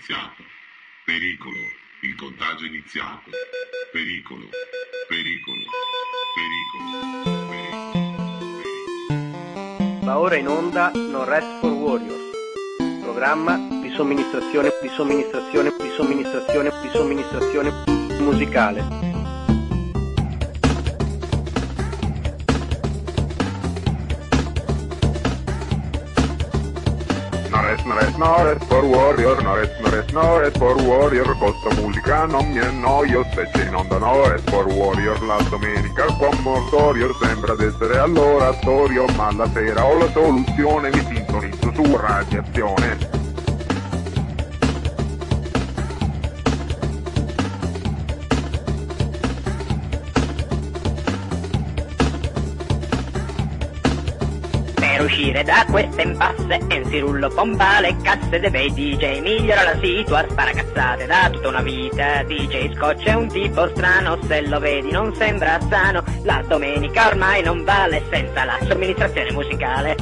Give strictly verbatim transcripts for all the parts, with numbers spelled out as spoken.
iniziato. Pericolo, il contagio è iniziato. Pericolo, pericolo, pericolo, pericolo. Va ora in onda No Rest for Warriors, programma di somministrazione, di somministrazione, di somministrazione, di somministrazione musicale. No rest, no rest for warrior, no rest, no rest, no rest for warrior, con sta musica non mi annoio, se c'è in onda no rest for warrior, la domenica qua mortorio sembra d'essere all'oratorio, ma la sera ho la soluzione, mi sintonizzo su radiazione. Per uscire da queste impasse Enzirullo pompa le casse dei bei D J, migliora la situazione, spara cazzate da tutta una vita. D J Scotch è un tipo strano, se lo vedi non sembra sano, la domenica ormai non vale senza la somministrazione musicale.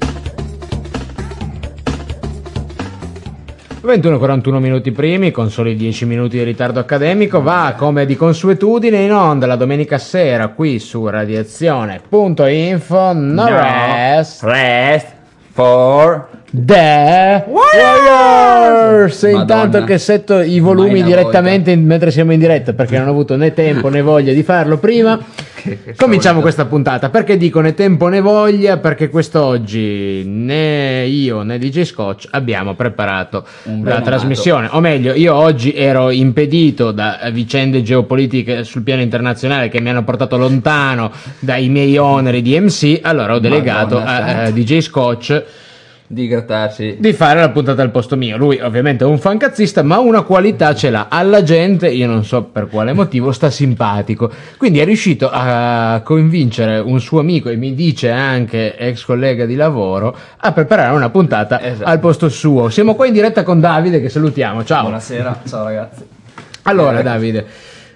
ventuno e quarantuno minuti primi, con soli dieci minuti di ritardo accademico, va come di consuetudine in onda la domenica sera qui su radiazione punto info. No, no rest, rest for the Warriors. Intanto che setto i volumi direttamente in, mentre siamo in diretta, perché non ho avuto né tempo né voglia di farlo prima. Cominciamo questa puntata. Perché dico né tempo né voglia? Perché quest'oggi né io né D J Scotch abbiamo preparato la trasmissione, o meglio, io oggi ero impedito da vicende geopolitiche sul piano internazionale che mi hanno portato lontano dai miei oneri di M C, allora ho delegato Madonna, a, a D J Scotch di grattarsi, di fare la puntata al posto mio. Lui ovviamente è un fancazzista, ma una qualità ce l'ha: alla gente, io non so per quale motivo, sta simpatico, quindi è riuscito a convincere un suo amico, e mi dice anche ex collega di lavoro, a preparare una puntata esatto. al posto suo. Siamo qua in diretta con Davide, che salutiamo. Ciao. Buonasera, ciao ragazzi. Allora Davide,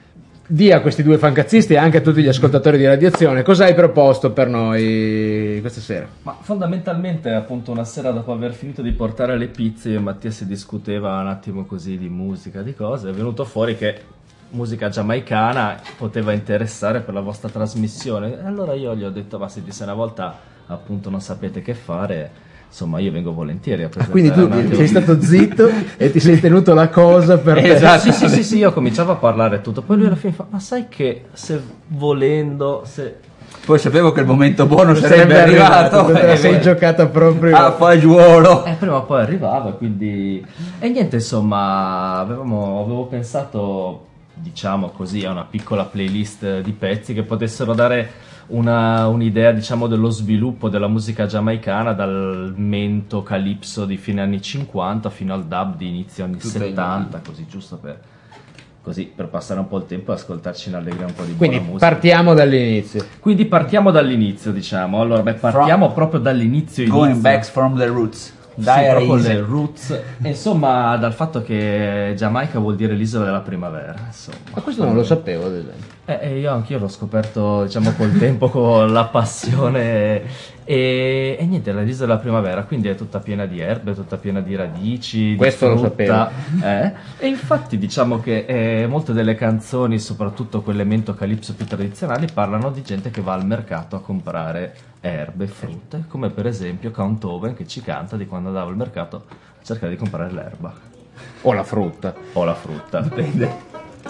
di a questi due fancazzisti e anche a tutti gli ascoltatori di Radiazione, cosa hai proposto per noi questa sera? Ma fondamentalmente, appunto, una sera dopo aver finito di portare le pizze, io e Mattia si discuteva un attimo così di musica, di cose, è venuto fuori che musica giamaicana poteva interessare per la vostra trasmissione, e allora io gli ho detto: ma se una volta appunto non sapete che fare, insomma io vengo volentieri a presentare. Ah, quindi tu sei stato zitto e ti sei tenuto la cosa per esatto. Sì, sì, sì, sì, io cominciavo a parlare tutto, poi lui alla fine fa: ma sai che se volendo, se... Poi sapevo che il momento buono sarebbe, sarebbe arrivato, arrivato te la sei giocata proprio a fagiolo. E prima o poi arrivava, quindi e niente, insomma, avevamo, avevo pensato, diciamo così, a una piccola playlist di pezzi che potessero dare Una, un'idea, diciamo, dello sviluppo della musica giamaicana dal mento calipso di fine anni cinquanta fino al dub di inizio anni Tutto settanta, così giusto per così per passare un po' il tempo e ascoltarci in allegria un po' di Quindi buona musica. Partiamo dall'inizio. Quindi partiamo dall'inizio, diciamo. Allora, beh, partiamo from, proprio dall'inizio inizio. Going back from the roots. Sì, proprio le roots. E insomma, dal fatto che Giamaica vuol dire l'isola della primavera, insomma. Ma questo non lo sapevo, ad esempio. Eh, eh, io anch'io l'ho scoperto, diciamo, col tempo, con la passione. E, e niente, l'isola della primavera, quindi è tutta piena di erbe, tutta piena di radici. Questo di lo sapevo. Eh? E infatti diciamo che eh, molte delle canzoni, soprattutto quelle mento calipso più tradizionali, parlano di gente che va al mercato a comprare erbe e frutte, come per esempio Count Owen, che ci canta di quando andava al mercato a cercare di comprare l'erba. O la frutta. O la frutta, dipende.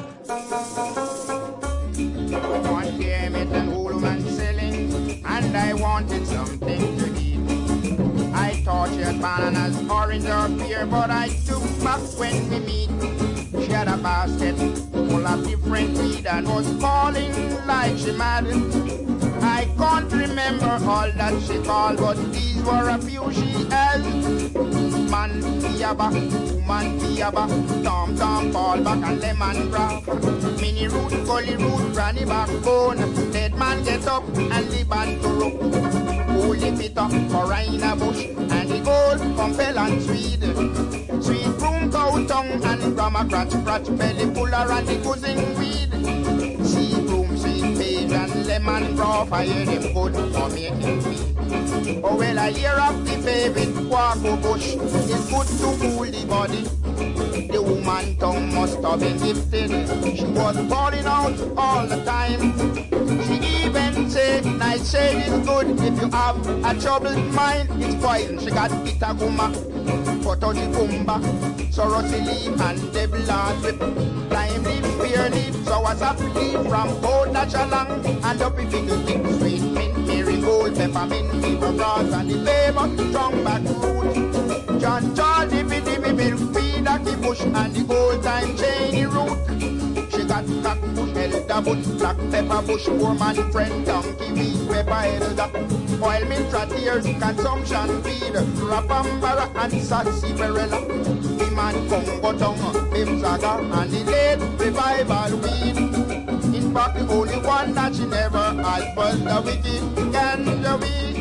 And I wanted something to eat. I thought she had bananas, orange or pear, but I took back when we meet. She had a basket full of different weed and was calling like she mad. I can't remember all that she called, but these were a few she had. Man yabba, woman yabba, tom tom ball back and lemon drop. Mini root, gully root, granny backbone. Dead man get up and live and to rope. Holy bitter, corina bush, and the gold from Bell and Swede. Sweet broom, cow tongue, and grandma crotch, crotch belly fuller and the cousin weed. See broom, sweet baby. mint and lemon broth, I hear them good for making tea. Oh well, I hear of the favorite quaco bush, it's good to cool the body. The woman tongue must have been gifted, she was falling out all the time. She even said, nightshade is good if you have a troubled mind, it's poison. She got bitter guma, potoji kumba, sorosy leaf and debla drip, lime leaf, pear leaf, sour sap leaf from old natural long, and up if you think sweet mint, marigold, peppermint, fever grass, and the flavor strong back root. John Charles, dippy dippy milk, feed at the bush, and the old time cheney root. She got black bush, elder bush, black pepper bush, poor man friend, donkey weed, pepper elder, oil mint, tears, consumption feed, rapambara and sassy-perella, the man Congo tongue, Bim Zaga, and the late revival weed. In fact, the only one that she never had was the wicked ganja weed.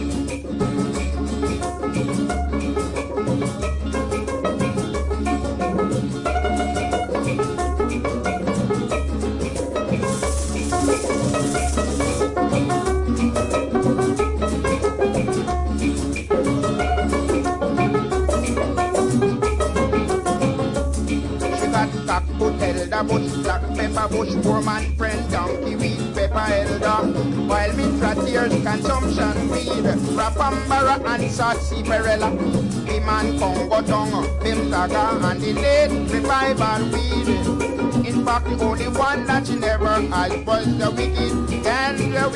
Bush, black pepper bush, poor man friend, donkey weed, pepper elder, while mint tears, consumption weed, rapambara and sassy-perella, the man Congo tongue, Bim Zaga, and the late revival weed. In fact, the only one that she never had was the wicked ganja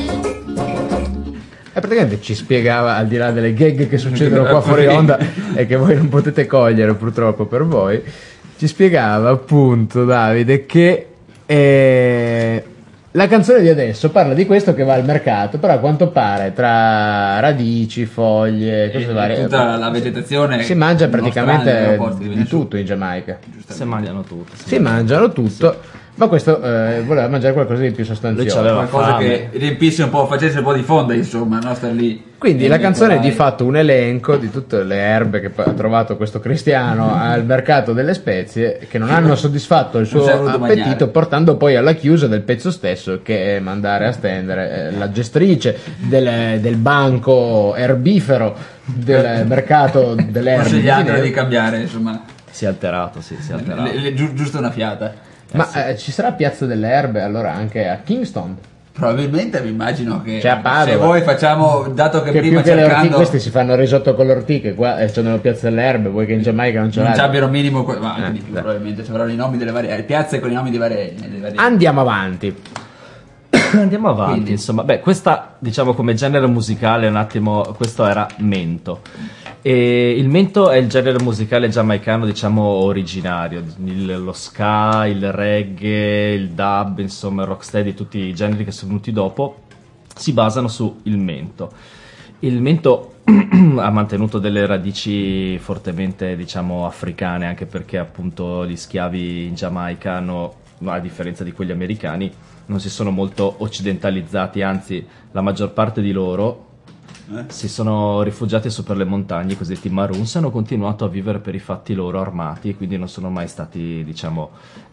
weed. E praticamente ci spiegava, al di là delle gag che succedono qua fuori onda e che voi non potete cogliere purtroppo per voi, ci spiegava appunto Davide che eh, la canzone di adesso parla di questo che va al mercato, però a quanto pare tra radici, foglie, cose varie, tutta la vegetazione si mangia praticamente di, di tutto in Giamaica. Si mangiano tutto. Si mangiano tutto. Sì. Ma questo eh, voleva mangiare qualcosa di più sostanzioso, qualcosa fame. Che riempisse un po', facesse un po' di fonda, insomma, no? Star lì. Quindi la canzone è di fatto un elenco di tutte le erbe che ha trovato questo cristiano al mercato delle spezie, che non hanno soddisfatto il suo appetito, mangiare. Portando poi alla chiusa del pezzo stesso, che è mandare a stendere eh, la gestrice del, del banco erbifero del mercato delle erbe. Consigliandole di cambiare, insomma. Si è alterato, sì, si è alterato. Le, le, gi- giusto una fiata. Eh Ma sì. eh, ci sarà Piazza delle Erbe allora anche a Kingston? Probabilmente mi immagino che cioè, Padova, se voi facciamo, dato che, che prima più che cercando... ortiche, questi si fanno risotto con le ortiche, qua eh, c'è nella Piazza delle Erbe, vuoi che in Giamaica non ce non l'hai? abbiano minimo, ma anche eh, di più beh. Probabilmente ci avranno i nomi delle varie piazze con i nomi dei vari, dei vari... Andiamo avanti. Andiamo avanti, Quindi. Insomma, beh, questa diciamo come genere musicale un attimo, questo era mento. E il mento è il genere musicale giamaicano, diciamo, originario. Il, lo ska, il reggae, il dub, insomma, il rocksteady, tutti i generi che sono venuti dopo si basano sul mento. Il mento ha mantenuto delle radici fortemente, diciamo, africane, anche perché appunto gli schiavi in Giamaica hanno, a differenza di quelli americani, non si sono molto occidentalizzati, anzi la maggior parte di loro eh? si sono rifugiati su per le montagne, i cosiddetti Maroons, e hanno continuato a vivere per i fatti loro armati, e quindi non sono mai stati, diciamo,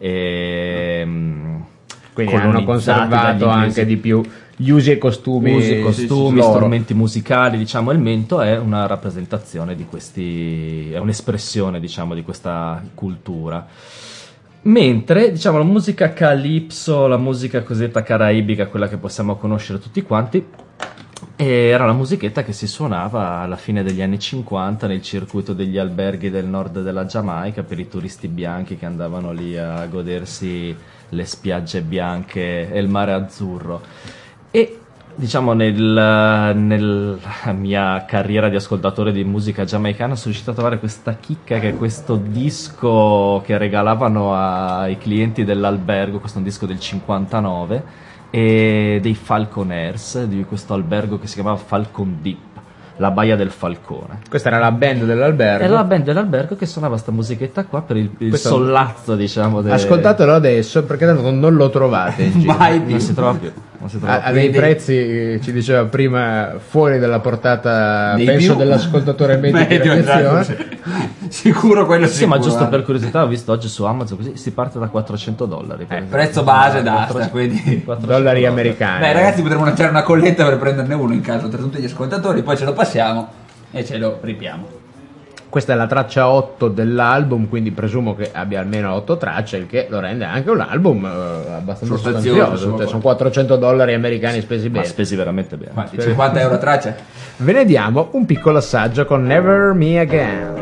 ehm, quindi hanno conservato anche di più gli usi e costumi, usi, costumi, sì, sì, strumenti musicali, diciamo. Il mento è una rappresentazione di questi, è un'espressione, diciamo, di questa cultura. Mentre, diciamo, la musica calypso, la musica cosiddetta caraibica, quella che possiamo conoscere tutti quanti, era la musichetta che si suonava alla fine degli anni cinquanta nel circuito degli alberghi del nord della Giamaica per i turisti bianchi che andavano lì a godersi le spiagge bianche e il mare azzurro. E diciamo nel, nella mia carriera di ascoltatore di musica giamaicana sono riuscito a trovare questa chicca, che è questo disco che regalavano ai clienti dell'albergo, questo è un disco del cinquantanove, e dei Falconers, di questo albergo che si chiamava Falcon Deep, la baia del Falcone. Questa era la band dell'albergo. Era la band dell'albergo che suonava sta musichetta qua per il, il sollazzo, diciamo. De... Ascoltatelo adesso perché tanto non lo trovate in giro. Mai più. Non si trova più. non si trova a, a dei prezzi, ci diceva prima, fuori dalla portata, Dei penso, più? dell'ascoltatore medio di Medio, redazione. esatto, sì. Sicuro quello Sì, sicuro, ma giusto guarda. per curiosità, ho visto oggi su Amazon così si parte da quattrocento dollari. per Eh, esempio. prezzo base d'asta, quattrocento quindi... quattrocento Dollari americani. Beh, ragazzi, potremmo lanciare una colletta per prenderne uno in caso tra tutti gli ascoltatori, poi ce lo passiamo e ce lo ripiamo. Questa è la traccia otto dell'album, quindi presumo che abbia almeno otto tracce, il che lo rende anche un album eh, abbastanza Sostanzioso, sostanzioso. insomma. Sono quattrocento dollari americani spesi Ma bene. spesi veramente bene. Infatti, cinquanta euro a traccia. Ve ne diamo un piccolo assaggio con Never Me Again.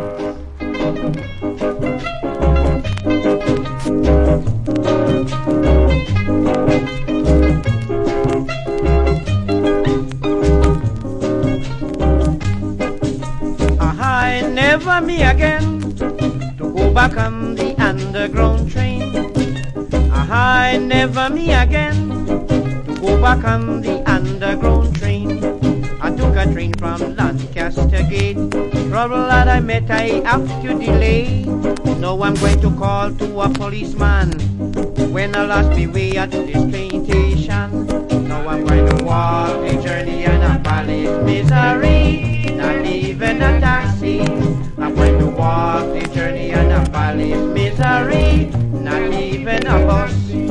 I never me again to go back on the underground train. I never me again to go back on the underground train. I took a train from Lancaster Gate. Trouble that I met I have to delay. Now I'm going to call to a policeman when I lost my way at this train station. Now I'm going to walk the journey and a palace misery. Not even a taxi. I'm going to walk the journey and a palace misery. Not even a bus.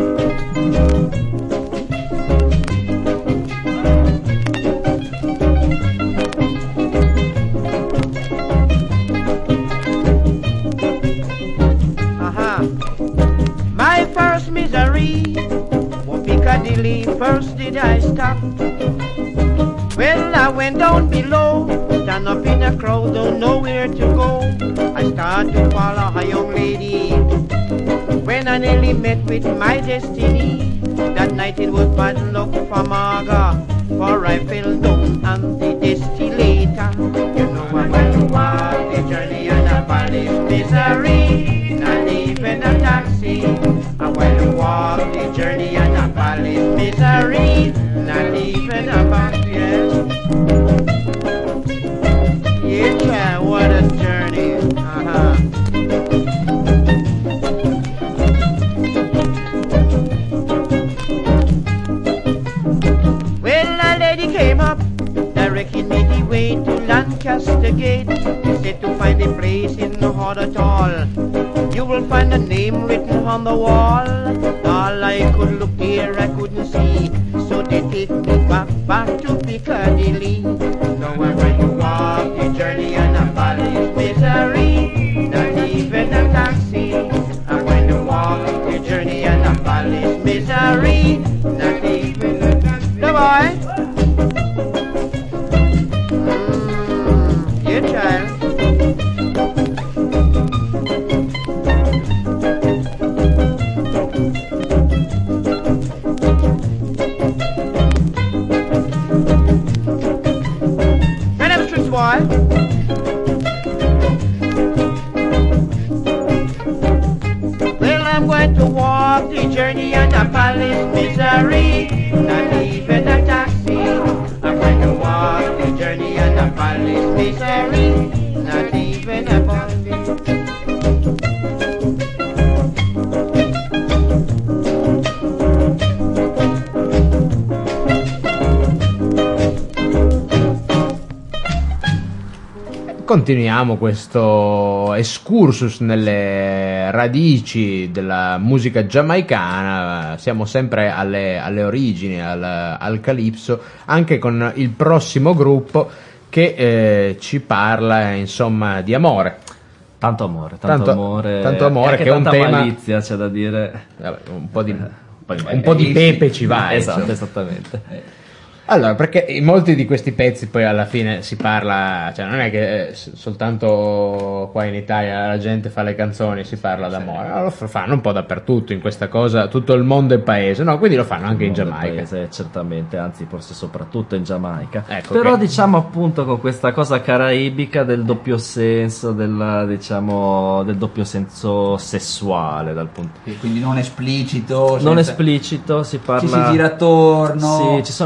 My first misery was Piccadilly, first did I stop. Well, I went down below, stand up in a crowd, don't know where to go. I start to follow a young lady, when I nearly met with my destiny. That night it was bad luck for Marga, for I fell down on the distillator. You know I went to walk the journey and a palace misery, not even a taxi. I went to walk the journey and a palace misery, not even a bus, yes. Yeah, what a journey, uh-huh. Well, a lady came up, directing me the way to Lancaster Gate. She said to find a place in the hall at all, you will find a name written on the wall. All I could look there, I couldn't see, so they take me back, back to Piccadilly. Now I'm going to walk the journey and a palace misery, not even a taxi. I'm going to walk the journey and a palace misery, not even a taxi. No boy. Mm, yeah, child. Well, I'm going to walk the journey and a palace misery, not even a taxi. I'm going to walk the journey and a palace misery, not even a bus. Continuiamo questo excursus nelle radici della musica giamaicana, siamo sempre alle, alle origini, al, al calypso, anche con il prossimo gruppo che eh, ci parla insomma di amore. Tanto amore, tanto, Tanto- amore, tanto amore e anche che è un tanta tema- malizia, c'è da dire. Vabbè, un po' di, Un po' di, un po' di pepe ci va. Esatto, insomma. esattamente. Allora, perché in molti di questi pezzi poi alla fine si parla, cioè non è che eh, s- soltanto qua in Italia la gente fa le canzoni, si parla d'amore, no, lo f- fanno un po' dappertutto in questa cosa, tutto il mondo è paese, no, quindi lo fanno anche in Mondo Giamaica. paese, certamente, anzi forse soprattutto in Giamaica. Ecco Però che- diciamo appunto con questa cosa caraibica del doppio senso, del, diciamo, del doppio senso sessuale dal punto Quindi non esplicito, non senza- esplicito, si parla ci si gira attorno. Sì, ci sono anche altre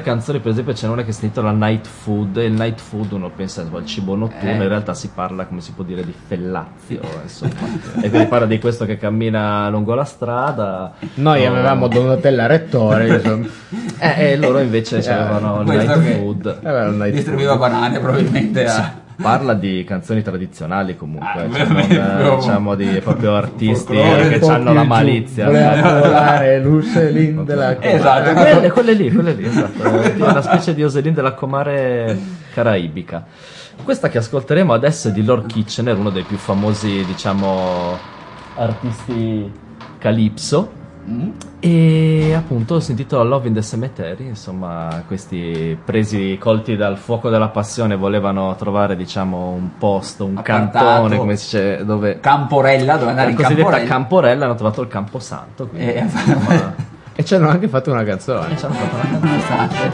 canzoni, per esempio c'è una che si intitola Night Food, e il night food uno pensa al cibo notturno, Eh. in realtà si parla, come si può dire, di fellazio, insomma. E quindi parla di questo che cammina lungo la strada. Noi No. avevamo Donatella Rettore, insomma. Eh, e loro invece Eh, avevano il questo night che- food. Avevano il night Distribuiva banane probabilmente a... Parla di canzoni tradizionali comunque, Ah, cioè non, veramente, eh, diciamo di proprio artisti folklore che un po' hanno più la giù. malizia. Voleva volare l'Urselin della Esatto. quelle, quelle lì, quelle lì, esatto. È una specie di Oselin della comare caraibica. Questa che ascolteremo adesso è di Lord Kitchener, uno dei più famosi, diciamo, artisti calypso. Mm. E appunto si intitola Love in the Cemetery. Insomma, questi presi, colti dal fuoco della passione, volevano trovare, diciamo, un posto, un Appartato. cantone, come si dice, dove Camporella, dove andare la in cosiddetta Camporella. Camporella, hanno trovato il Camposanto. Quindi, Eh, insomma, E ci hanno anche fatto una canzone. e ci hanno fatto una canzone.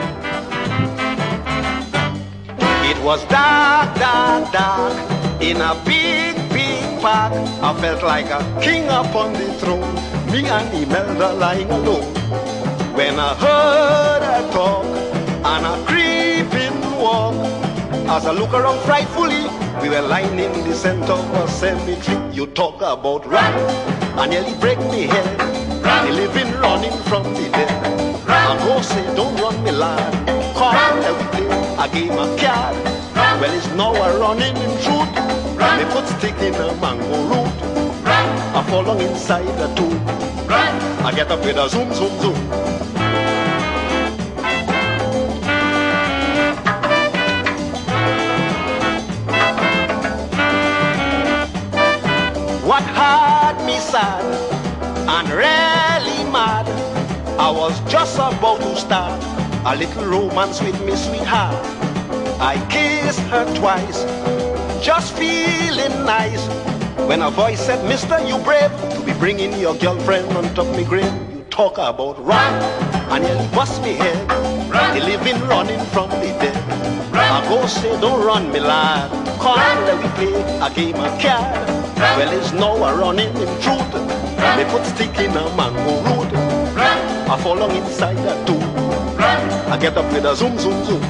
It was dark, dark, dark in a big, big park. I felt like a king upon the throne. Me and Imelda lying alone. When I heard her talk and a creeping walk, as I look around frightfully, we were lying in the center of a cemetery. You talk about run, and nearly break me head. The living running from the dead. I go say, don't run me lad. Come and we play a game of card. Well, it's now a running in truth. Me put stick in a mango root. I fall along inside the tomb. I get up with a zoom, zoom, zoom. What had me sad and really mad, I was just about to start a little romance with me sweetheart. I kissed her twice, just feeling nice, when a voice said, Mister, you brave to be bringing your girlfriend on top me grave. You talk about run, and nearly bust me head. The living running from the dead. I go say, don't run me lad. Come let we play a game of card. Well, it's now a running in truth. Me put stick in a mango root. I fall along inside that tomb. I get up with a zoom, zoom, zoom.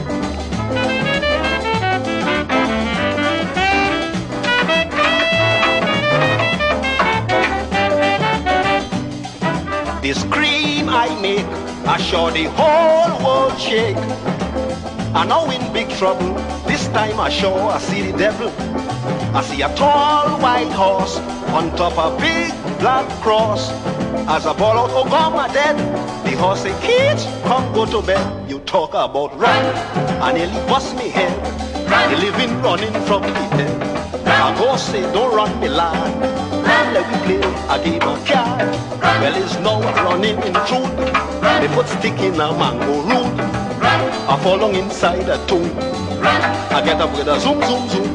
The scream I make, I sure the whole world shake. I know in big trouble, this time I sure I see the devil. I see a tall white horse on top a big black cross. As I ball out, oh God, my dead. The horse say, kids, come go to bed. You talk about run, I nearly bust me head. The living running from the dead. I go say, don't run me lad. Let me play a game of card. Well, it's now running in truth. They put stick in a mango root. I fall along inside a tomb. I get up with a zoom, zoom, zoom.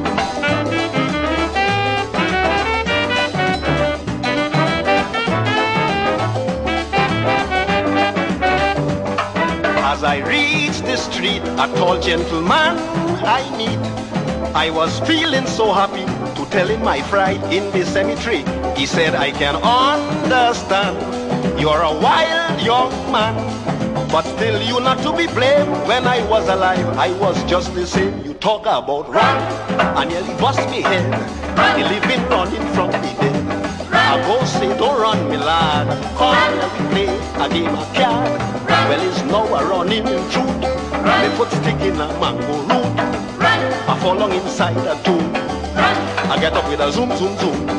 As I reach the street, a tall gentleman I meet. I was feeling so happy to tell him my fright in the cemetery. He said, I can understand, you're a wild young man, but still you not to be blamed. When I was alive, I was just the same. You talk about run, and nearly bust me head. The living running from the dead. I go say, don't run me lad. Come let me play a game of card. Well, it's now a running in truth. They put stick in a mango root. I fall along inside a tomb. I get up with a zoom, zoom, zoom.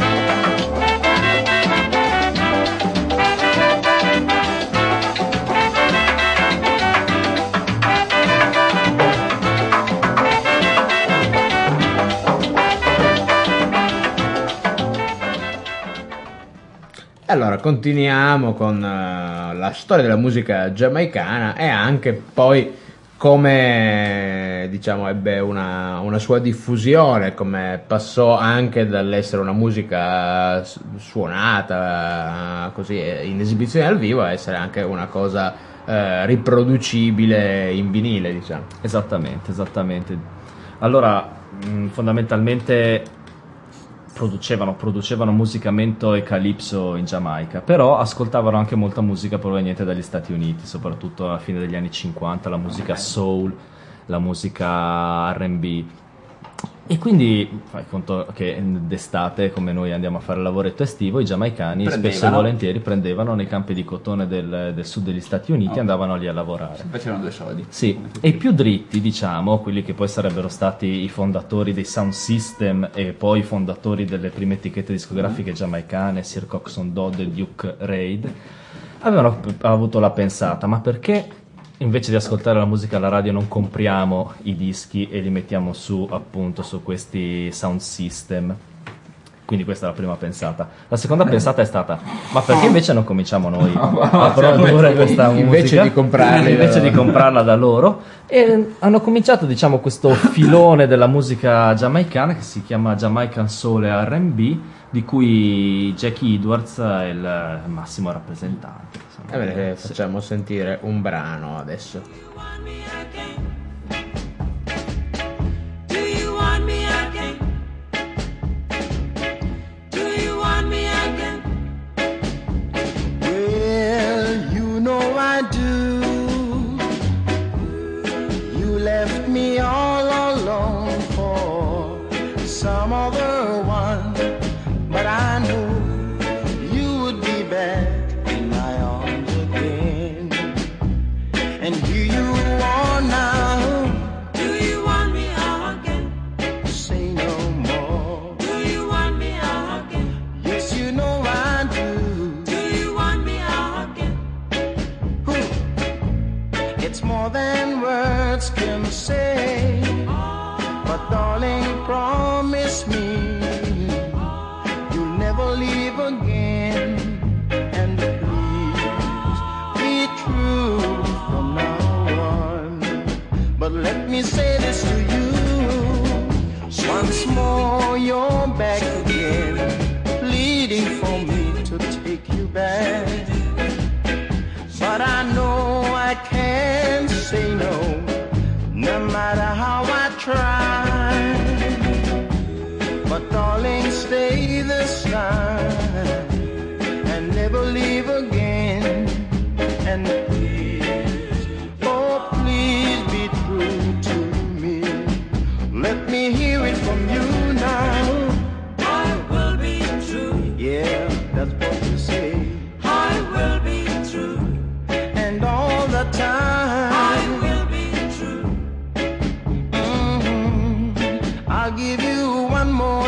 Allora, continuiamo con uh, la storia della musica giamaicana e anche poi come, diciamo, ebbe una, una sua diffusione, come passò anche dall'essere una musica suonata così in esibizione al vivo a essere anche una cosa uh, riproducibile in vinile, diciamo. Esattamente, esattamente. Allora, mh, fondamentalmente producevano, producevano musica mento e calypso in Giamaica, però ascoltavano anche molta musica proveniente dagli Stati Uniti, soprattutto alla fine degli anni cinquanta, la musica soul, la musica R and B. E quindi fai conto che d'estate, come noi andiamo a fare il lavoretto estivo, i giamaicani Prendevano. spesso e volentieri prendevano nei campi di cotone del, del sud degli Stati Uniti e Oh. andavano lì a lavorare. Facevano due soldi. Sì, e i più dritti, diciamo, quelli che poi sarebbero stati i fondatori dei sound system e poi i fondatori delle prime etichette discografiche giamaicane, Sir Coxsone Dodd e Duke Reid, avevano p- avuto la pensata, ma perché invece di ascoltare la musica alla radio non compriamo i dischi e li mettiamo su, appunto, su questi sound system? Quindi questa è la prima pensata. La seconda pensata è stata: ma perché invece non cominciamo noi a produrre questa musica Invece di comprarli invece da- di comprarla da loro? E hanno cominciato, diciamo, questo filone della musica giamaicana che si chiama Jamaican Soul e R and B, di cui Jackie Edwards è il massimo rappresentante. insomma. Ebbene, facciamo sentire un brano adesso. Do you want me again? Do you want me again? Well, you know I do. You left me all alone for some other one, but I knew you would be back in my arms again. And here you are now. Do you want me again? Say no more. Do you want me again? Yes, you know I do. Do you want me again? It's more than words can say. But darling, promise me you'll never leave again. And please be true from now on. But let me say this to you. Once more you're back again, pleading for me to take you back. But I know I can't say no, no matter how I try. But darling, stay this time and never leave again. And please, oh please be true to me. Let me hear it from you now. I will be true. Yeah, that's what you say. I will be true. And all the time I will be true. Mhm. I'll give you one more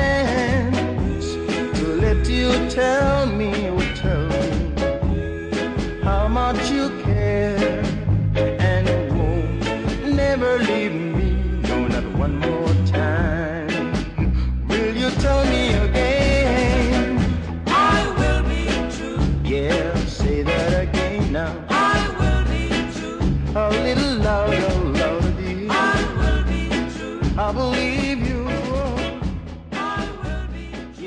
chance to let you tell me, oh, tell me how much you care and won't never leave me, no, not one more time. Will you tell me again? I will be true. Yeah, say that again now. I will be true. A little louder, louder, dear. I will be true. I believe you. I will be true.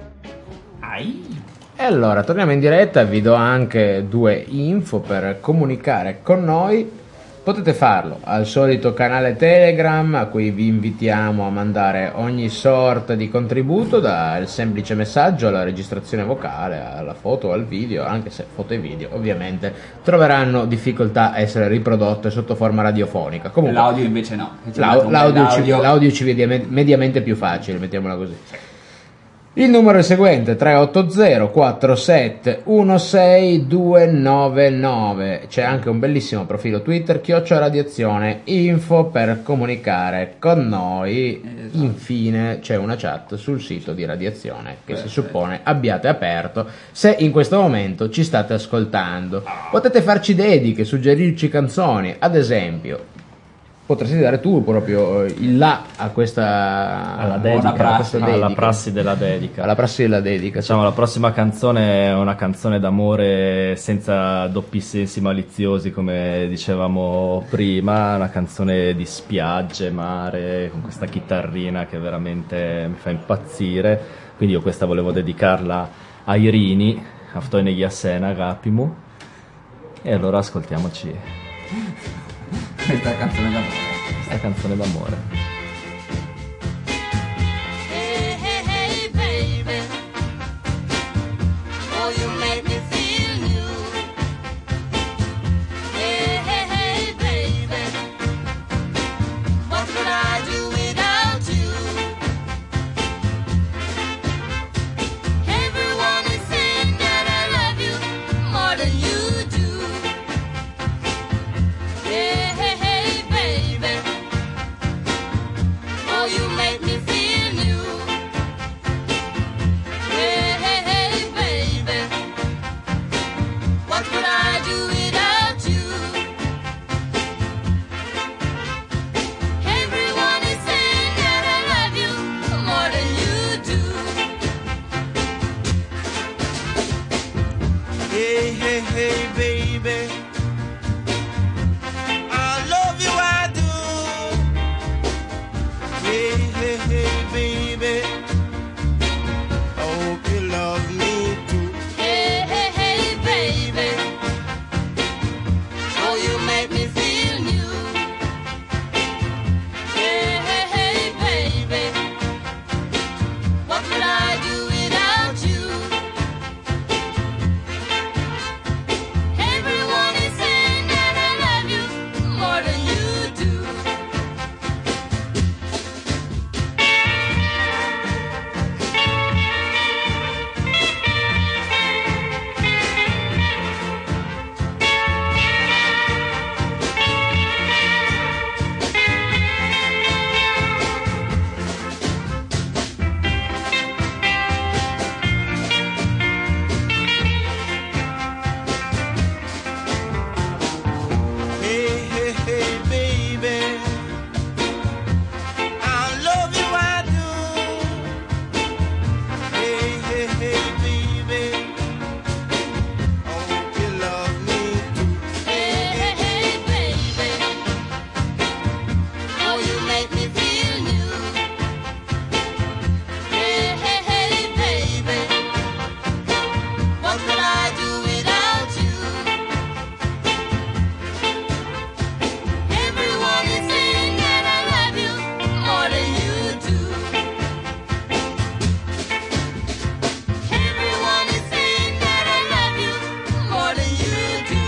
Yeah. E allora, torniamo in diretta, vi do anche due info per comunicare con noi. Potete farlo al solito canale Telegram, a cui vi invitiamo a mandare ogni sorta di contributo, dal semplice messaggio alla registrazione vocale, alla foto, al video, anche se foto e video ovviamente troveranno difficoltà a essere riprodotte sotto forma radiofonica. Comunque, L'audio invece no. C'è L'au- stato un l'audio, ci, bell'audio. l'audio ci vede mediamente più facile, mettiamola così. Il numero è il seguente: tre otto zero quattro sette uno sei due nove nove. C'è anche un bellissimo profilo Twitter, chiocciola radiazione info, per comunicare con noi. Esatto. Infine c'è una chat sul sito di Radiazione che si suppone abbiate aperto se in questo momento ci state ascoltando. Potete farci dediche, suggerirci canzoni, ad esempio potresti dare tu proprio eh, il là a questa alla a dedica, questa alla dedica. prassi della dedica. alla prassi della dedica, sì. Diciamo, la prossima canzone è una canzone d'amore senza doppi sensi maliziosi, come dicevamo prima, una canzone di spiagge, mare, con questa chitarrina che veramente mi fa impazzire. Quindi io questa volevo dedicarla a Irini, Aftoine Yassena Gapimu, e allora ascoltiamoci Questa canzone d'amore. questa canzone d'amore. Hey, hey, hey, hey, hey, baby. I love you, I do. Hey, hey, hey, baby. I hope you love me too. Hey, hey, hey, baby. Oh, you make me feel new. Hey, hey, hey, baby. What would I do without you? Everyone is saying that I love you more than you do. Hey, hey, hey, baby. I love you, I do. Hey, hey, hey, baby. I hope you love me too. Hey, hey, hey, baby. Oh, you make me feel new. Hey, hey, hey, baby. What could I do without you? Everyone is saying that I love you more than you do. Everyone is saying that I love you more than you do.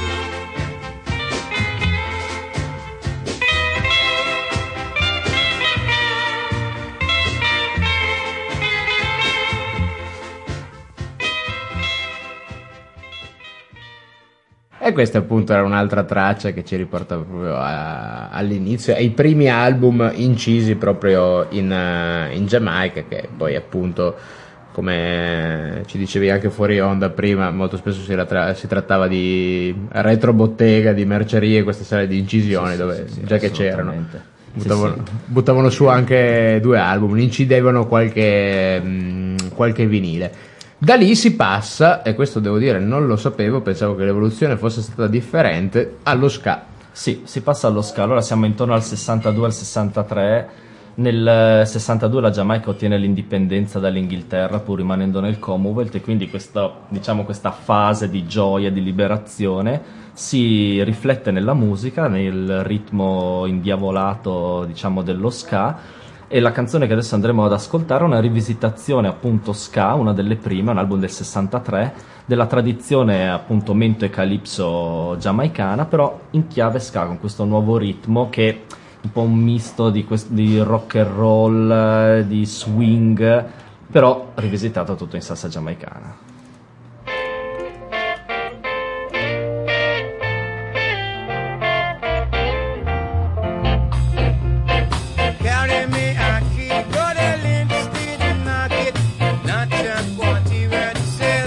E questa appunto era un'altra traccia che ci riporta proprio a- all'inizio, ai primi album incisi proprio in, eh, in Giamaica, che poi appunto, come ci dicevi anche fuori onda prima, molto spesso si, ra- si trattava di retrobottega, di mercerie, questa serie di incisioni Sì, sì, dove sì, sì, già che c'erano. assolutamente. Sì, Buttavano, sì. buttavano su anche due album, incidevano qualche, mh, qualche vinile. Da lì si passa, e questo devo dire non lo sapevo, pensavo che l'evoluzione fosse stata differente, allo ska. Sì, si passa allo ska. Allora siamo intorno al sessantadue al sessantatré. Nel sessantadue la Giamaica ottiene l'indipendenza dall'Inghilterra pur rimanendo nel Commonwealth, e quindi questa, diciamo, questa fase di gioia, di liberazione si riflette nella musica, nel ritmo indiavolato, diciamo, dello ska. E la canzone che adesso andremo ad ascoltare è una rivisitazione appunto ska, una delle prime, un album del sessantatré, della tradizione appunto mento e calypso giamaicana, però in chiave ska, con questo nuovo ritmo che è un po' un misto di, quest- di rock and roll, eh, di swing, però rivisitato tutto in salsa giamaicana. Carry me a key, go to Linstead Market, not just quantity red sell.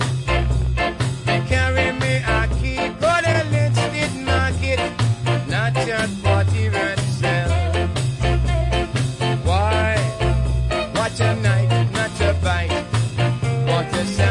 Carry me a key, go to Linstead Market, not just quantity red sell. Why? Watch a night, not a bite. Want to sell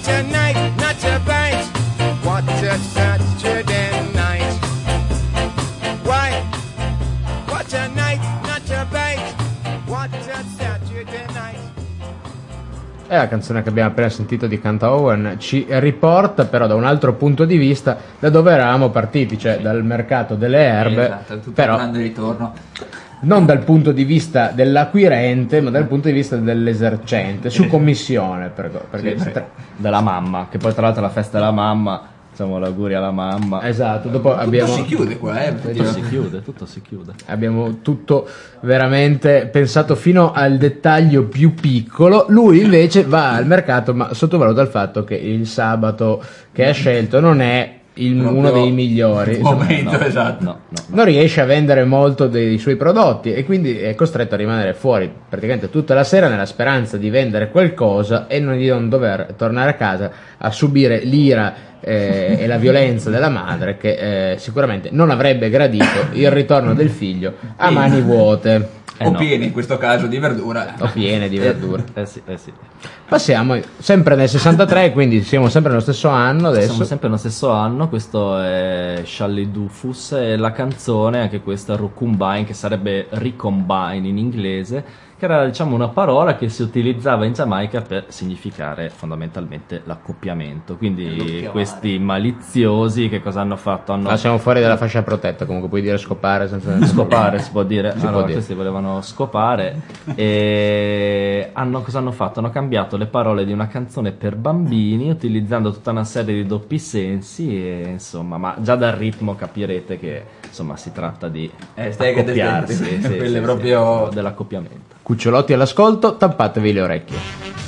What a night, not a bite. What a Saturday night. Why? What a night, not a bite. What a Saturday night. E la canzone che abbiamo appena sentito di Count Owen ci riporta però da un altro punto di vista da dove eravamo partiti, cioè dal mercato delle erbe, Esatto, tutto però un grande ritorno. non dal punto di vista dell'acquirente ma dal punto di vista dell'esercente, su commissione, per- perché Sì, si sì. tra- della mamma, che poi tra l'altro è la festa della mamma, facciamo l'auguri alla mamma. esatto, dopo abbiamo si chiude qua, eh, Tutto si chiude, tutto si chiude. abbiamo tutto veramente pensato fino al dettaglio più piccolo. Lui invece va al mercato ma sottovaluta il fatto che il sabato che ha scelto non è il- Proprio uno dei migliori, insomma, momento, No, esatto. no, no. non riesce a vendere molto dei suoi prodotti e quindi è costretto a rimanere fuori praticamente tutta la sera nella speranza di vendere qualcosa e non di non dover tornare a casa a subire l'ira eh, e la violenza della madre che eh, sicuramente non avrebbe gradito il ritorno del figlio a mani vuote Eh o no. piene in questo caso di verdura. o piene di verdure. Eh sì, eh sì. Passiamo sempre nel sessantatré, quindi siamo sempre nello stesso anno adesso. Siamo sempre nello stesso anno, questo è Shally Dufus e la canzone, anche questa Recombine, che sarebbe Recombine in inglese, che era diciamo una parola che si utilizzava in Giamaica per significare fondamentalmente l'accoppiamento. Quindi L'accoppiamare. questi maliziosi che cosa hanno fatto? Hanno Ah, siamo fuori dalla fascia protetta, comunque puoi dire scopare senza scopare, si può dire. Si può Allora, dire. questi volevano scopare e hanno, cosa hanno fatto? Hanno cambiato le parole di una canzone per bambini utilizzando tutta una serie di doppi sensi e insomma, ma già dal ritmo capirete che insomma si tratta di Eh, stai che accoppiarsi, te- sì, quelle sì, proprio- sì, dell'accoppiamento. Cucciolotti all'ascolto, tappatevi le orecchie.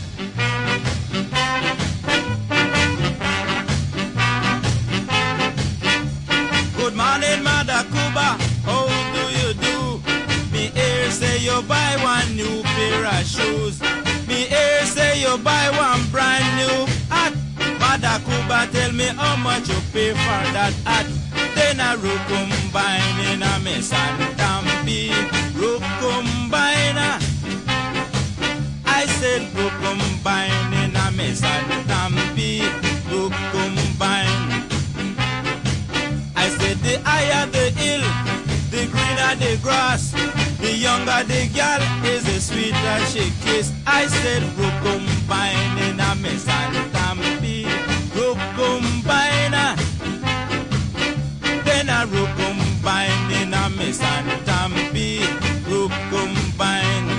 Good morning, Mother Cuba. How do you do? Me hear say you buy one new pair of shoes. Me hear say you buy one brand new hat. Mother Cuba, tell me how much you pay for that hat. Then I recombine in a mess and tampi. Recombine. I said recombine in a mess and tampi. Recombine. I said the higher the hill, the greener the grass, the younger the girl is the sweeter she kiss. I said recombine in a mess and tampi, recombine. Then I recombine in a mess and tampi, recombine.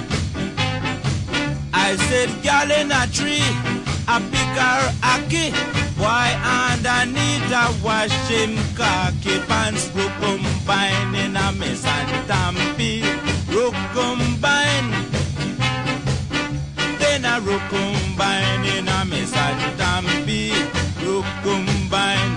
I said girl in a tree, a pick her ackee. Why underneath a wash him khaki pants, recombine in a mess and tampi, recombine. Then a recombine in a mess and tampi, recombine.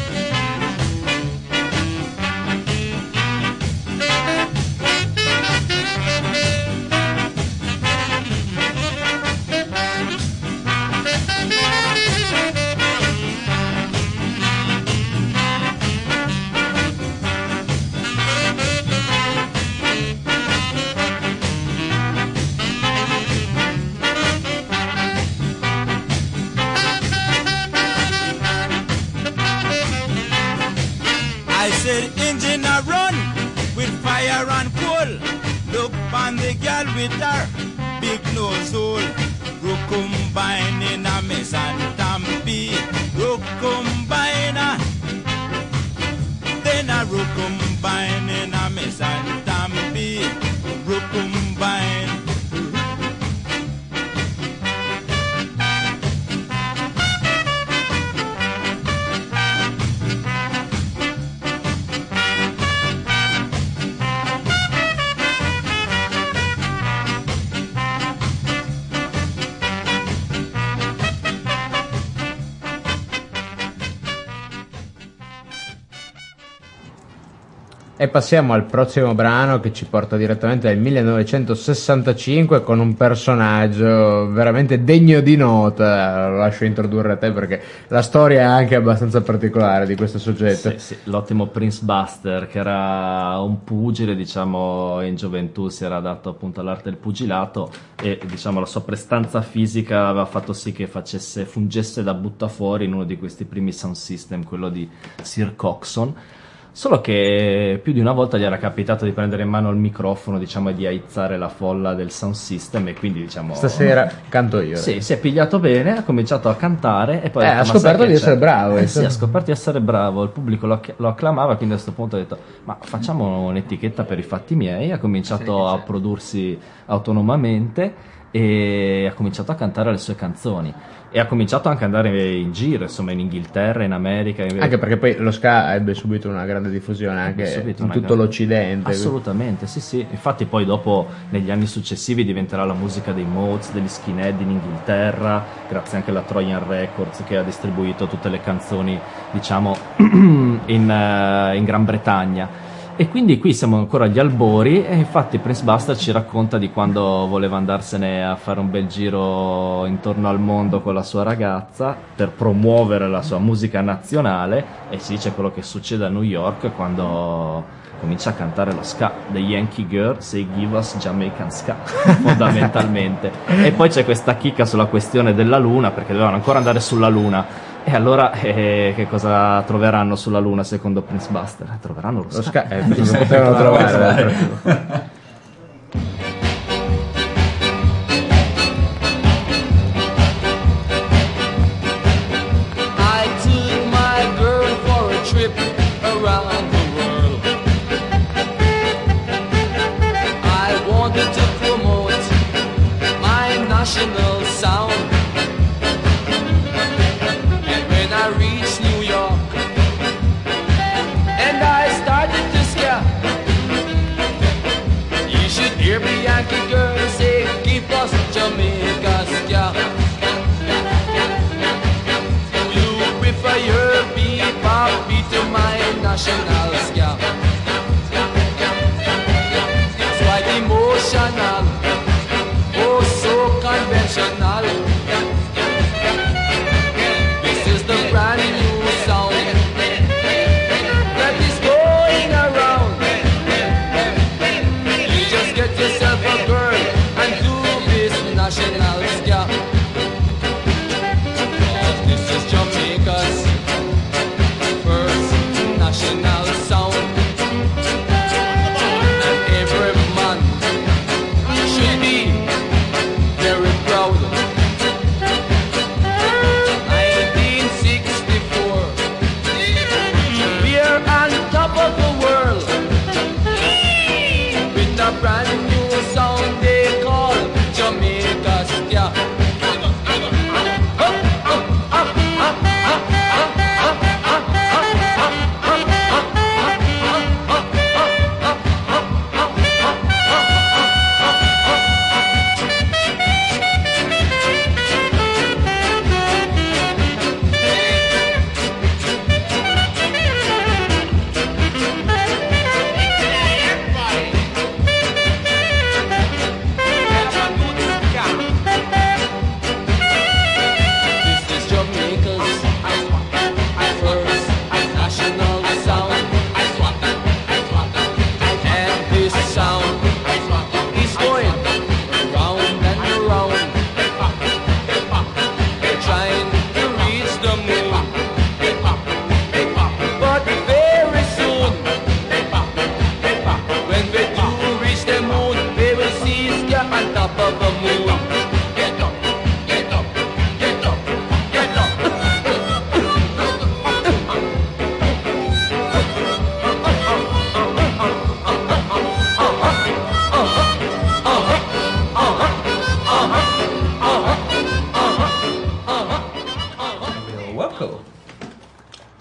I said engine a run with fire and coal. Look on the girl with her big nose hole. Recombine in a mess and tampi. Recombine. Then a recombine in a mess and tampi. Recombine. E passiamo al prossimo brano che ci porta direttamente al millenovecentosessantacinque con un personaggio veramente degno di nota. Lo lascio introdurre a te perché la storia è anche abbastanza particolare di questo soggetto. Sì, sì, l'ottimo Prince Buster, che era un pugile, diciamo, in gioventù si era dato appunto all'arte del pugilato e diciamo la sua prestanza fisica aveva fatto sì che facesse, fungesse da buttafuori in uno di questi primi sound system, quello di Sir Coxon. Solo che più di una volta gli era capitato di prendere in mano il microfono, diciamo, e di aizzare la folla del sound system, e quindi diciamo stasera canto io. Sì, si è pigliato bene, ha cominciato a cantare e poi eh, ha, detto, ha scoperto di essere bravo. Eh, sì, ha scoperto di essere bravo, il pubblico lo, lo acclamava, quindi a questo punto ha detto ma facciamo un'etichetta per i fatti miei, ha cominciato a prodursi autonomamente e ha cominciato a cantare le sue canzoni. E ha cominciato anche ad andare in giro, insomma, in Inghilterra, in America. Anche perché poi lo ska ebbe subito una grande diffusione anche in tutto grande... l'Occidente. Assolutamente, sì, sì. Infatti poi dopo, negli anni successivi, diventerà la musica dei Mods, degli Skinhead in Inghilterra, grazie anche alla Trojan Records, che ha distribuito tutte le canzoni, diciamo, in, uh, in Gran Bretagna. E quindi qui siamo ancora agli albori, e infatti Prince Buster ci racconta di quando voleva andarsene a fare un bel giro intorno al mondo con la sua ragazza per promuovere la sua musica nazionale, e si dice quello che succede a New York quando comincia a cantare lo ska. The Yankee Girl Say Give Us Jamaican Ska fondamentalmente. E poi c'è questa chicca sulla questione della luna, perché dovevano ancora andare sulla luna. E allora eh, che cosa troveranno sulla luna secondo Prince Buster? Troveranno lo ska, lo ska eh, lo potevano trovare. I took my girl for a trip around the world. I wanted to promote my national sound. I reached New York and I started to scare. You should hear me Yankee girl say, give us Jamaica ska. You prefer your bebop beat to my national ska. It's quite emotional, oh so conventional. The brand new sound that is going around. You just get yourself a girl and do this national ska. This is Jamaica's first national sound, and every man should be very proud. A brand new song they call Jamaica ska.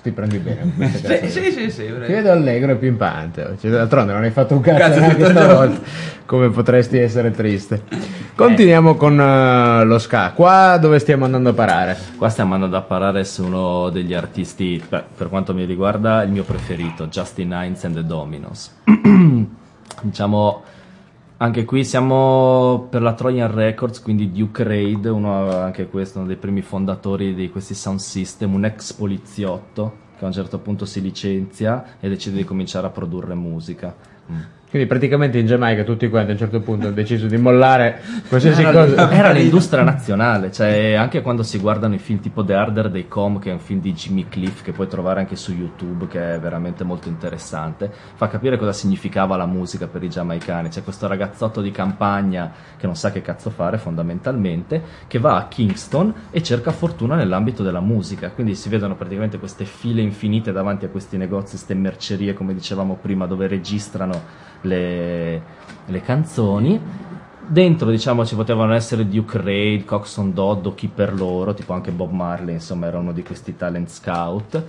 Ti prendi bene. con queste Sì, canzoni. sì, sì, sì, Ti prego. vedo allegro e pimpante oggi. D'altronde non hai fatto un cazzo, Cazzo neanche tutto il stavolta, come potresti essere triste. Continuiamo con eh, lo ska. Qua dove stiamo andando a parare? Qua stiamo andando a parare su uno degli artisti, beh, per quanto mi riguarda, il mio preferito, Justin Hines and the Dominos. Diciamo, anche qui siamo per la Trojan Records, quindi Duke Reid, uno, anche questo, uno dei primi fondatori di questi sound system, un ex poliziotto che a un certo punto si licenzia e decide di cominciare a produrre musica. Mm. Quindi praticamente in Giamaica tutti quanti a un certo punto hanno deciso di mollare qualsiasi Era, cosa. era l'industria nazionale, cioè anche quando si guardano i film tipo The Harder They Come, che è un film di Jimmy Cliff che puoi trovare anche su YouTube, che è veramente molto interessante, fa capire cosa significava la musica per i giamaicani. C'è questo ragazzotto di campagna che non sa che cazzo fare fondamentalmente, che va a Kingston e cerca fortuna nell'ambito della musica, quindi si vedono praticamente queste file infinite davanti a questi negozi, queste mercerie come dicevamo prima, dove registrano Le, le canzoni. Dentro, diciamo, ci potevano essere Duke Reid, Coxsone Dodd o chi per loro, tipo anche Bob Marley, insomma era uno di questi talent scout,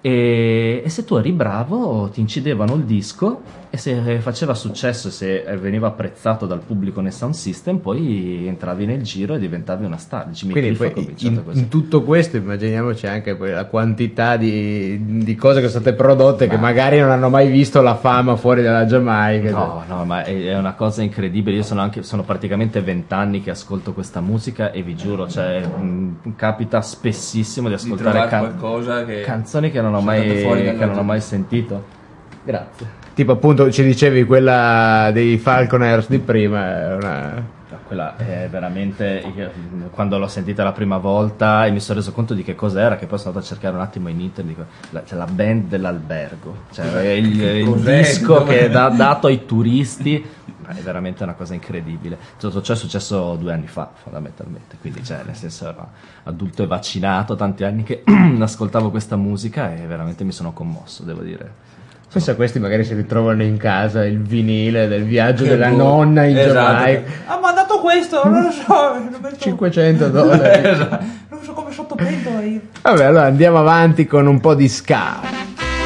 e, e se tu eri bravo ti incidevano il disco e se faceva successo e se veniva apprezzato dal pubblico nel sound system poi entravi nel giro e diventavi una star. Jimmy Quindi Cliff ha poi cominciato in, così. in tutto questo immaginiamoci anche poi la quantità di, di cose che sono state prodotte che magari non hanno mai visto la fama fuori dalla Giamaica. No, no, ma è, è una cosa incredibile. Io sono anche sono praticamente vent'anni che ascolto questa musica e vi giuro, cioè, mh, capita spessissimo di ascoltare trovare can- qualcosa che canzoni che non ho sono mai, andate fuori dalla che non ho Giamaica. mai sentito. Grazie. Tipo appunto ci dicevi quella dei Falconers di prima, è una... Quella è veramente, io, quando l'ho sentita la prima volta e mi sono reso conto di che cos'era, che poi sono andato a cercare un attimo in internet, dico, la, c'è la band dell'albergo, cioè è il, il Cos'è? disco che è da- dato ai turisti, è veramente una cosa incredibile. Tutto ciò è successo due anni fa fondamentalmente, quindi cioè, nel senso ero adulto e vaccinato, tanti anni che ascoltavo questa musica e veramente mi sono commosso, devo dire. Pensa a questi magari si ritrovano in casa il vinile del viaggio Che della boh. nonna in Esatto. Giamaica, Ha mandato questo, non lo so, non penso- cinquecento dollari. Esatto. non so come sottoprendo io. Vabbè, allora andiamo avanti con un po' di ska.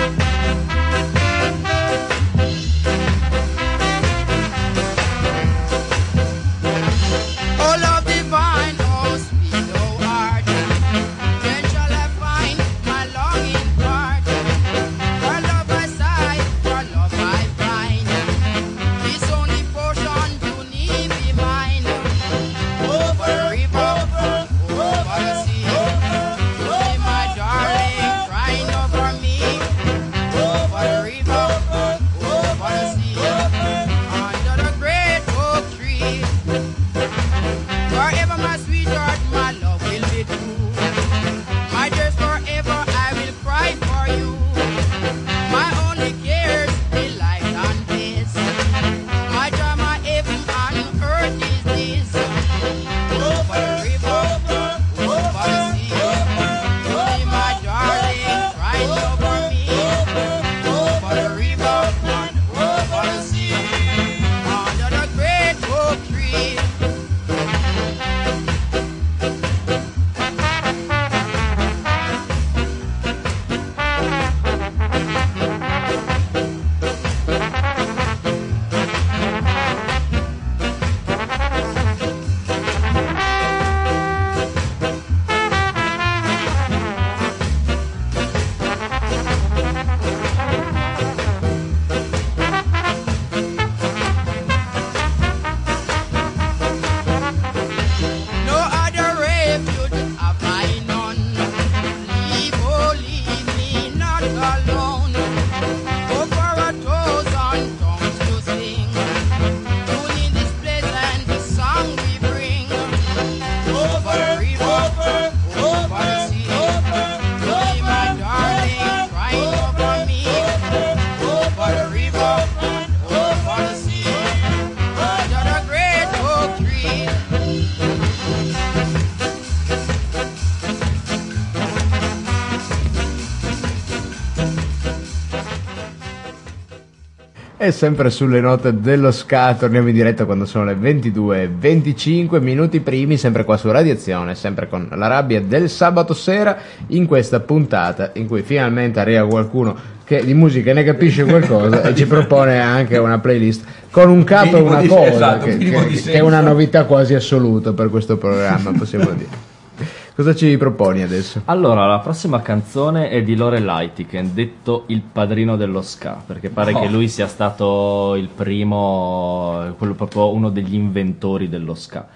Oh, love divine, oh, sweet, oh, heart. Then shall I find my longing part. For love I sigh, for love I find. This only portion you need be mine. Over the river, over the sea. You be my darling, crying over me. E sempre sulle note dello ska torniamo in diretta quando sono le ventidue e venticinque minuti primi, sempre qua su Radiazione, sempre con la rabbia del sabato sera, in questa puntata in cui finalmente arriva qualcuno che di musica ne capisce qualcosa e ci propone anche una playlist con un capo e una cosa, esatto, che, che, che è una novità quasi assoluta per questo programma, possiamo dire. Cosa ci proponi adesso? Allora, la prossima canzone è di Lore Leitiken, detto il padrino dello ska, perché pare Oh. che lui sia stato il primo, quello proprio uno degli inventori dello ska.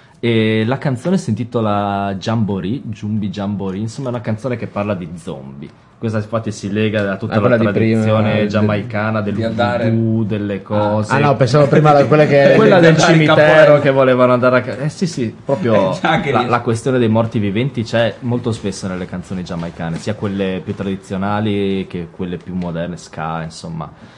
E la canzone si intitola Jamboree, Jumbi Jamboree, insomma è una canzone che parla di zombie. Questa infatti si lega a tutta Ah, la quella di tradizione prima, giamaicana, del voodoo, delle cose. Ah no, pensavo prima da quella che quella del andare in cimitero capoeira. che volevano andare a ca- eh sì sì proprio Eh, anche la, lì. la questione dei morti viventi c'è molto spesso nelle canzoni giamaicane, sia quelle più tradizionali che quelle più moderne, ska insomma,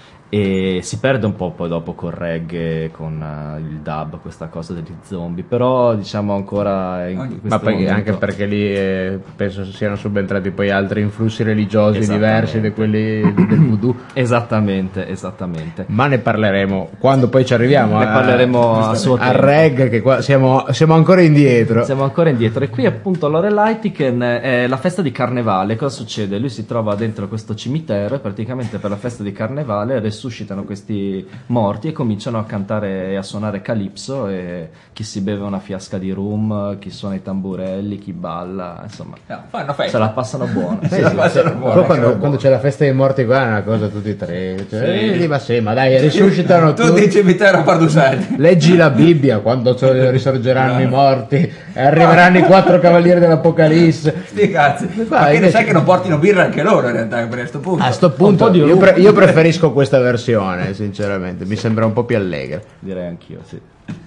e si perde un po' poi dopo col reggae, con uh, il dub, questa cosa degli zombie, però diciamo ancora in questo Ma poi momento- anche perché lì eh, penso siano subentrati poi altri influssi religiosi Esattamente. diversi da quelli del voodoo. Esattamente, esattamente. Ma ne parleremo quando poi ci arriviamo. Ne a- parleremo a suo al tempo. reggae, che qua siamo, siamo ancora indietro. Siamo ancora indietro e qui appunto Lore Leitiken è la festa di carnevale. Cosa succede? Lui si trova dentro questo cimitero e praticamente per la festa di carnevale resuscitano questi morti e cominciano a cantare e a suonare calypso, e chi si beve una fiasca di rum, chi suona i tamburelli, chi balla, insomma No, fanno festa. se la passano buona. Se la passano buona, Poi quando, che quando c'è la festa dei morti qua è una cosa tutti e tre. Cioè, Sì. eh, ma sì, ma dai, risuscitano Tu tutti. dici cimitero a Pardusati. Leggi la Bibbia quando ci- risorgeranno i morti e arriveranno i quattro cavalieri dell'Apocalisse. Sti cazzi. Ma che ne sai che non portino birra anche loro in realtà per questo punto. A sto punto io, pre- io preferisco questa versione, sinceramente, mi sembra un po' più allegra. Direi anch'io, sì.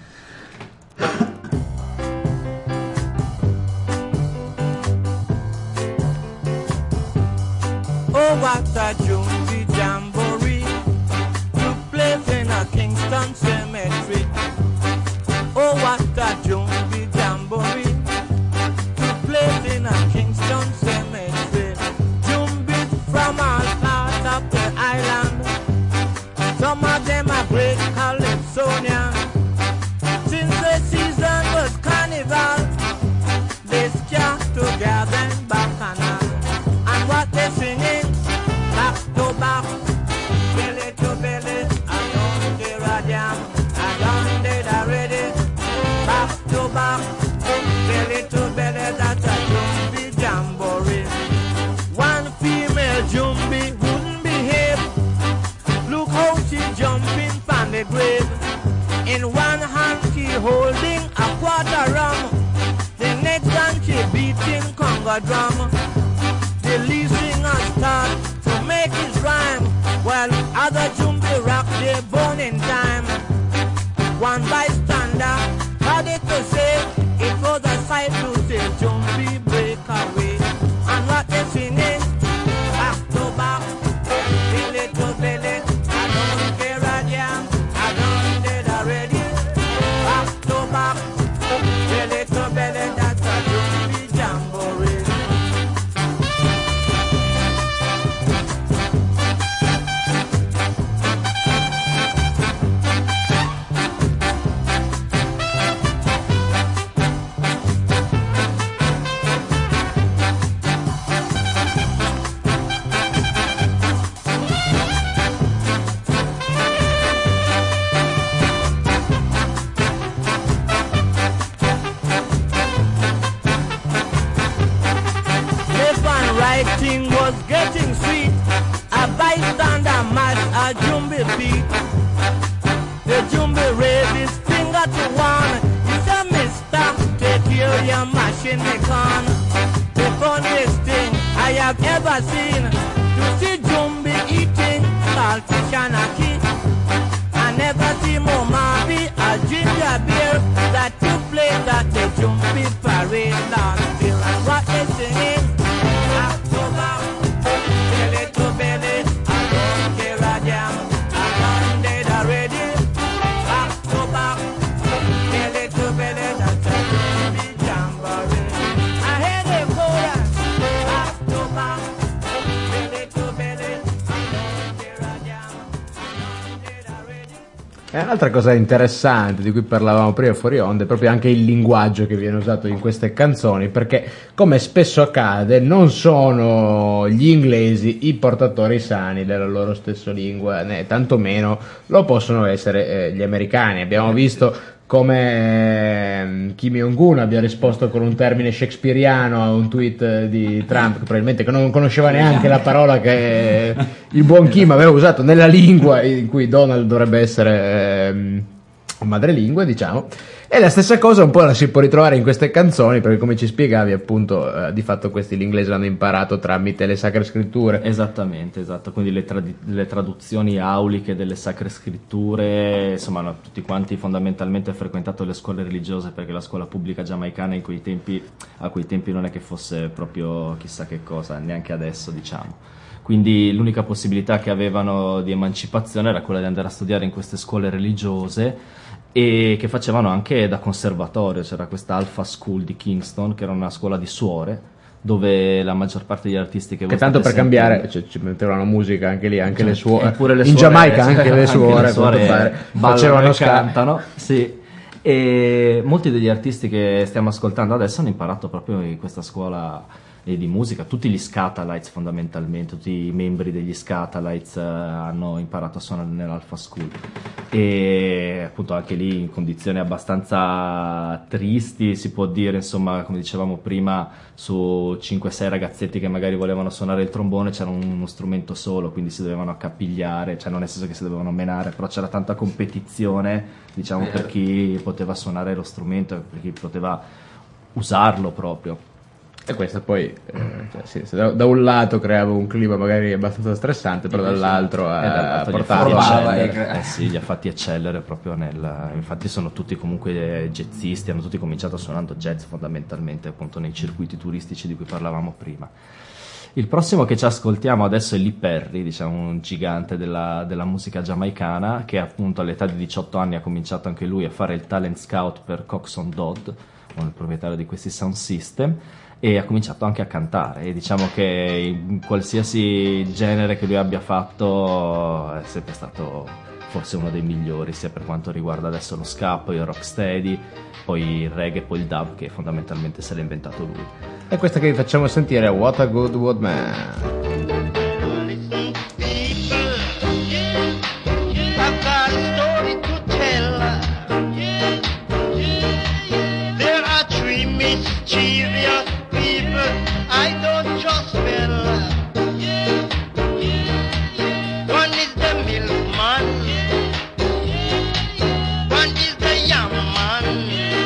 Oh, what a jumpy jamboree took place in a Kingston cemetery. Oh, what a jumpy jamboree took place in a Kingston cemetery. Jumbies from all parts of the island. Some of them are great Calypsonian. Since the season was carnival, they scare together in bacchanal. And what they singing, back to back, belly to belly, I don't care a damn, I done did already. Back to back, belly to belly, that's a jumbie jamboree. One female jumbie wouldn't behave. Look how she jumping from the grave. In one hand she holding a quarter rum. The next hand she beating conga drum. The lead singer start to make his rhyme, while other jumbie rock their bone in time. One bystander had it to say it was a sight to see jumbie break away. And what they singing, back to back, belly to belly, I don't care a damn, I done did already. Back to back, belly to belly, that's a jumbie jamboree. Left and right thing was getting sweet. A bystander matched a jumbie beat. The jumbie raised his finger to one. He said, mister, take care of your machine, me con. The funniest thing I have ever seen. To see jumbie eating saltfish and a key. I never see Mama be a ginger beer that took place at the jumbie parade last year. And what they singing? October, belly to belly, I don't care a damn, I done dead already. October, belly to belly, that's a jumbie jamboree. I hear the chorus. October, belly to belly, I don't care a damn. E un'altra cosa interessante di cui parlavamo prima fuori onda è proprio anche il linguaggio che viene usato in queste canzoni, perché come spesso accade non sono gli inglesi i portatori sani della loro stessa lingua, né tantomeno lo possono essere eh, gli americani. Abbiamo visto come eh, Kim Jong-un abbia risposto con un termine shakespeariano a un tweet di Trump, che probabilmente che non conosceva neanche la parola che il buon Kim aveva usato nella lingua in cui Donald dovrebbe essere eh, madrelingua, diciamo. E la stessa cosa un po' la si può ritrovare in queste canzoni, perché come ci spiegavi appunto eh, di fatto questi l'inglese l'hanno imparato tramite le sacre scritture. Esattamente, esatto, quindi le, trad- le traduzioni auliche delle sacre scritture, insomma no, tutti quanti fondamentalmente frequentato le scuole religiose, perché la scuola pubblica giamaicana in quei tempi, a quei tempi non è che fosse proprio chissà che cosa, neanche adesso diciamo. Quindi l'unica possibilità che avevano di emancipazione era quella di andare a studiare in queste scuole religiose, e che facevano anche da conservatorio. C'era questa Alpha School di Kingston, che era una scuola di suore, dove la maggior parte degli artisti che, che tanto per sentendo, cambiare cioè, ci mettevano musica anche lì, anche cioè, le suore, pure le in suore, Giamaica anche le suore, anche le suore facevano e cantano, sì. E molti degli artisti che stiamo ascoltando adesso hanno imparato proprio in questa scuola di musica. Tutti gli Skatalites fondamentalmente, tutti i membri degli Skatalites uh, hanno imparato a suonare nell'Alpha School, e appunto anche lì in condizioni abbastanza tristi, si può dire, insomma, come dicevamo prima, su cinque sei ragazzetti che magari volevano suonare il trombone c'era un, uno strumento solo, quindi si dovevano accapigliare, cioè non nel senso che si dovevano menare, però c'era tanta competizione, diciamo, per chi poteva suonare lo strumento, per chi poteva usarlo proprio. E questa poi eh, cioè, sì, se da, da un lato creava un clima magari abbastanza stressante, però dall'altro a portava eh sì, li ha fatti eccellere proprio nel, infatti sono tutti comunque jazzisti, hanno tutti cominciato suonando jazz fondamentalmente appunto nei circuiti turistici di cui parlavamo prima. Il prossimo che ci ascoltiamo adesso è Lee Perry, diciamo un gigante della, della musica giamaicana, che appunto all'età di diciotto anni ha cominciato anche lui a fare il talent scout per Coxsone Dodd, il proprietario di questi sound system, e ha cominciato anche a cantare, e diciamo che in qualsiasi genere che lui abbia fatto è sempre stato forse uno dei migliori, sia per quanto riguarda adesso lo ska, poi il rocksteady, poi il reggae, poi il dub, che fondamentalmente se l'ha inventato lui. E questa che vi facciamo sentire è What a Good Woodman. I don't just feel. One is the milkman, one is the young man.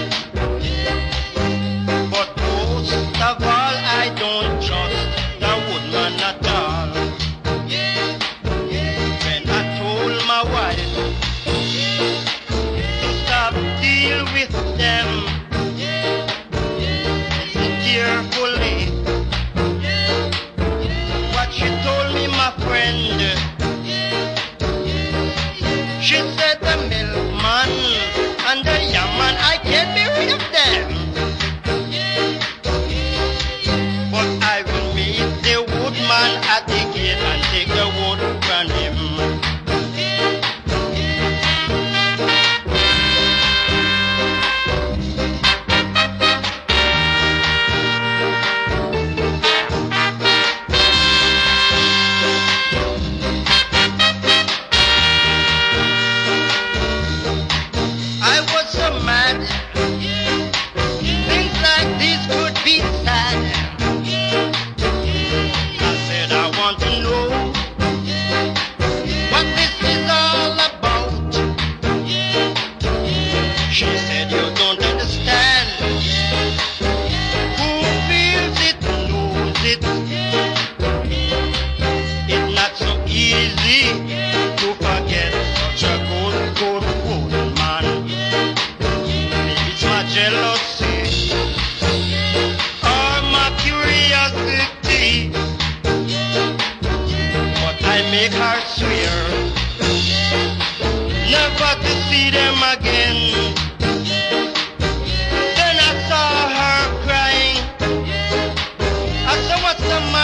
But most of all, I don't trust the woodman at all. When I told my wife to stop deal with them, listen carefully. She told me, my friend, she said the milkman and the young man, I can't be rid of them, but I will meet the woodman at the gate and take the wood from him. What's the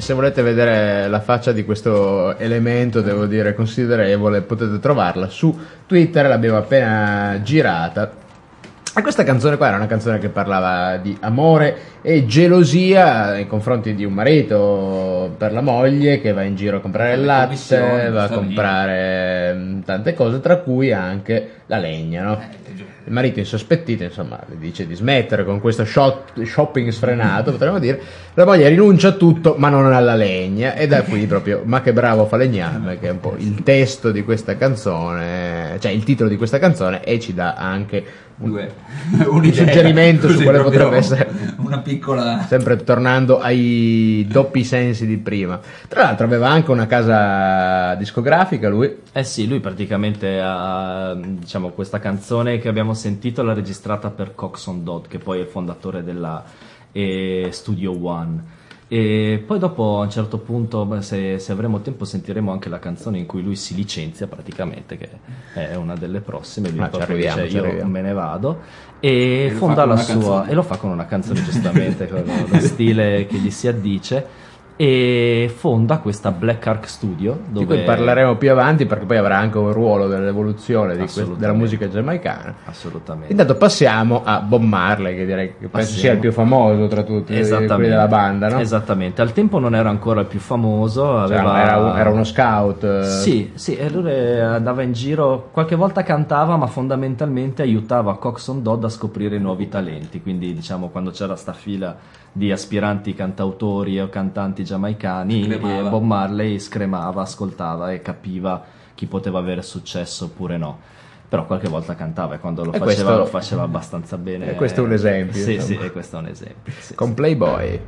se volete vedere la faccia di questo elemento, devo dire considerevole, potete trovarla su Twitter, l'abbiamo appena girata. E questa canzone qua era una canzone che parlava di amore e gelosia nei confronti di un marito per la moglie che va in giro a comprare il latte, va a comprare mh, tante cose, tra cui anche la legna, no? Il marito insospettito, insomma, le dice di smettere con questo shot, shopping sfrenato, potremmo dire. La moglie rinuncia a tutto, ma non alla legna, e da qui proprio "Ma che bravo falegname", che è un po' il testo di questa canzone, cioè il titolo di questa canzone, e ci dà anche un, un suggerimento su quale potrebbe essere una piccola, sempre tornando ai doppi sensi di prima. Tra l'altro aveva anche una casa discografica lui. Eh sì, lui praticamente ha, diciamo, questa canzone che abbiamo sentito l'ha registrata per Coxsone Dodd, che poi è il fondatore della eh, Studio One. E poi dopo a un certo punto, se, se avremo tempo, sentiremo anche la canzone in cui lui si licenzia praticamente, che è una delle prossime. Lui Ma proprio ci arriviamo, dice ci io arriviamo. me ne vado e, E lo fonda fa con la una sua canzone. e lo fa con una canzone giustamente con lo stile che gli si addice, e fonda questa Black Ark Studio Di dove cui parleremo più avanti, perché poi avrà anche un ruolo nell'evoluzione di que- Assolutamente. della musica giamaicana. assolutamente. Intanto passiamo a Bob Marley, che direi che penso Passiamo. sia il più famoso tra tutti quelli della banda, no? Esattamente, al tempo non era ancora il più famoso, Cioè, aveva... era, un- era uno scout. eh. Sì, sì, e lui andava in giro, qualche volta cantava, ma fondamentalmente aiutava Coxsone Dodd a scoprire nuovi talenti, quindi diciamo quando c'era sta fila di aspiranti cantautori o cantanti giamaicani, Scremava. eh, Bob Marley scremava, ascoltava e capiva chi poteva avere successo oppure no. Però qualche volta cantava, e quando lo E faceva questo- lo faceva abbastanza bene. e questo è un esempio, Sì, insomma. sì, e questo è un esempio. Sì, Con sì. Playboy.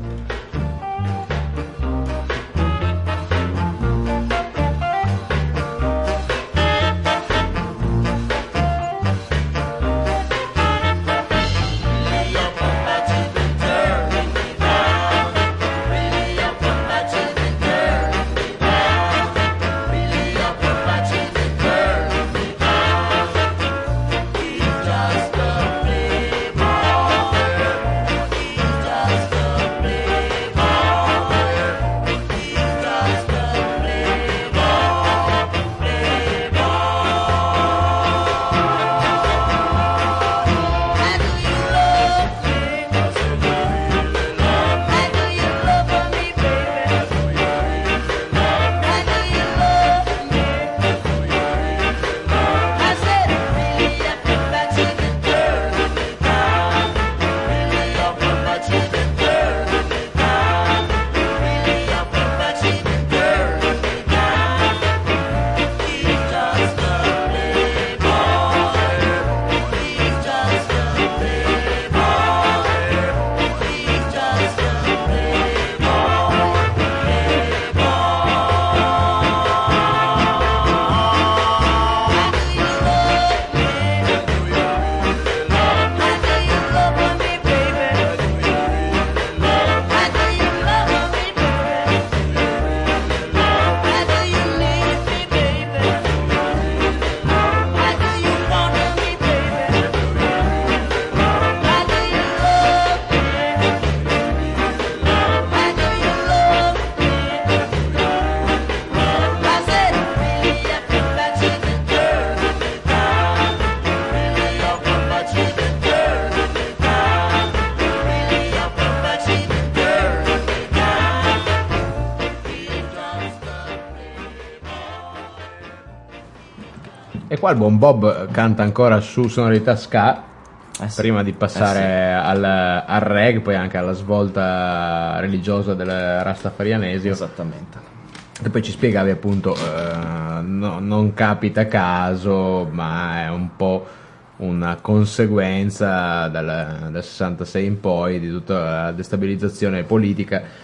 E qua il buon Bob canta ancora su sonorità ska, Eh sì. prima di passare Eh al, al reggae, poi anche alla svolta religiosa del rastafarianesimo. Esattamente. E poi ci spiegavi appunto, eh, no- non capita a caso, ma è un po' una conseguenza dal, dal sessantasei in poi di tutta la destabilizzazione politica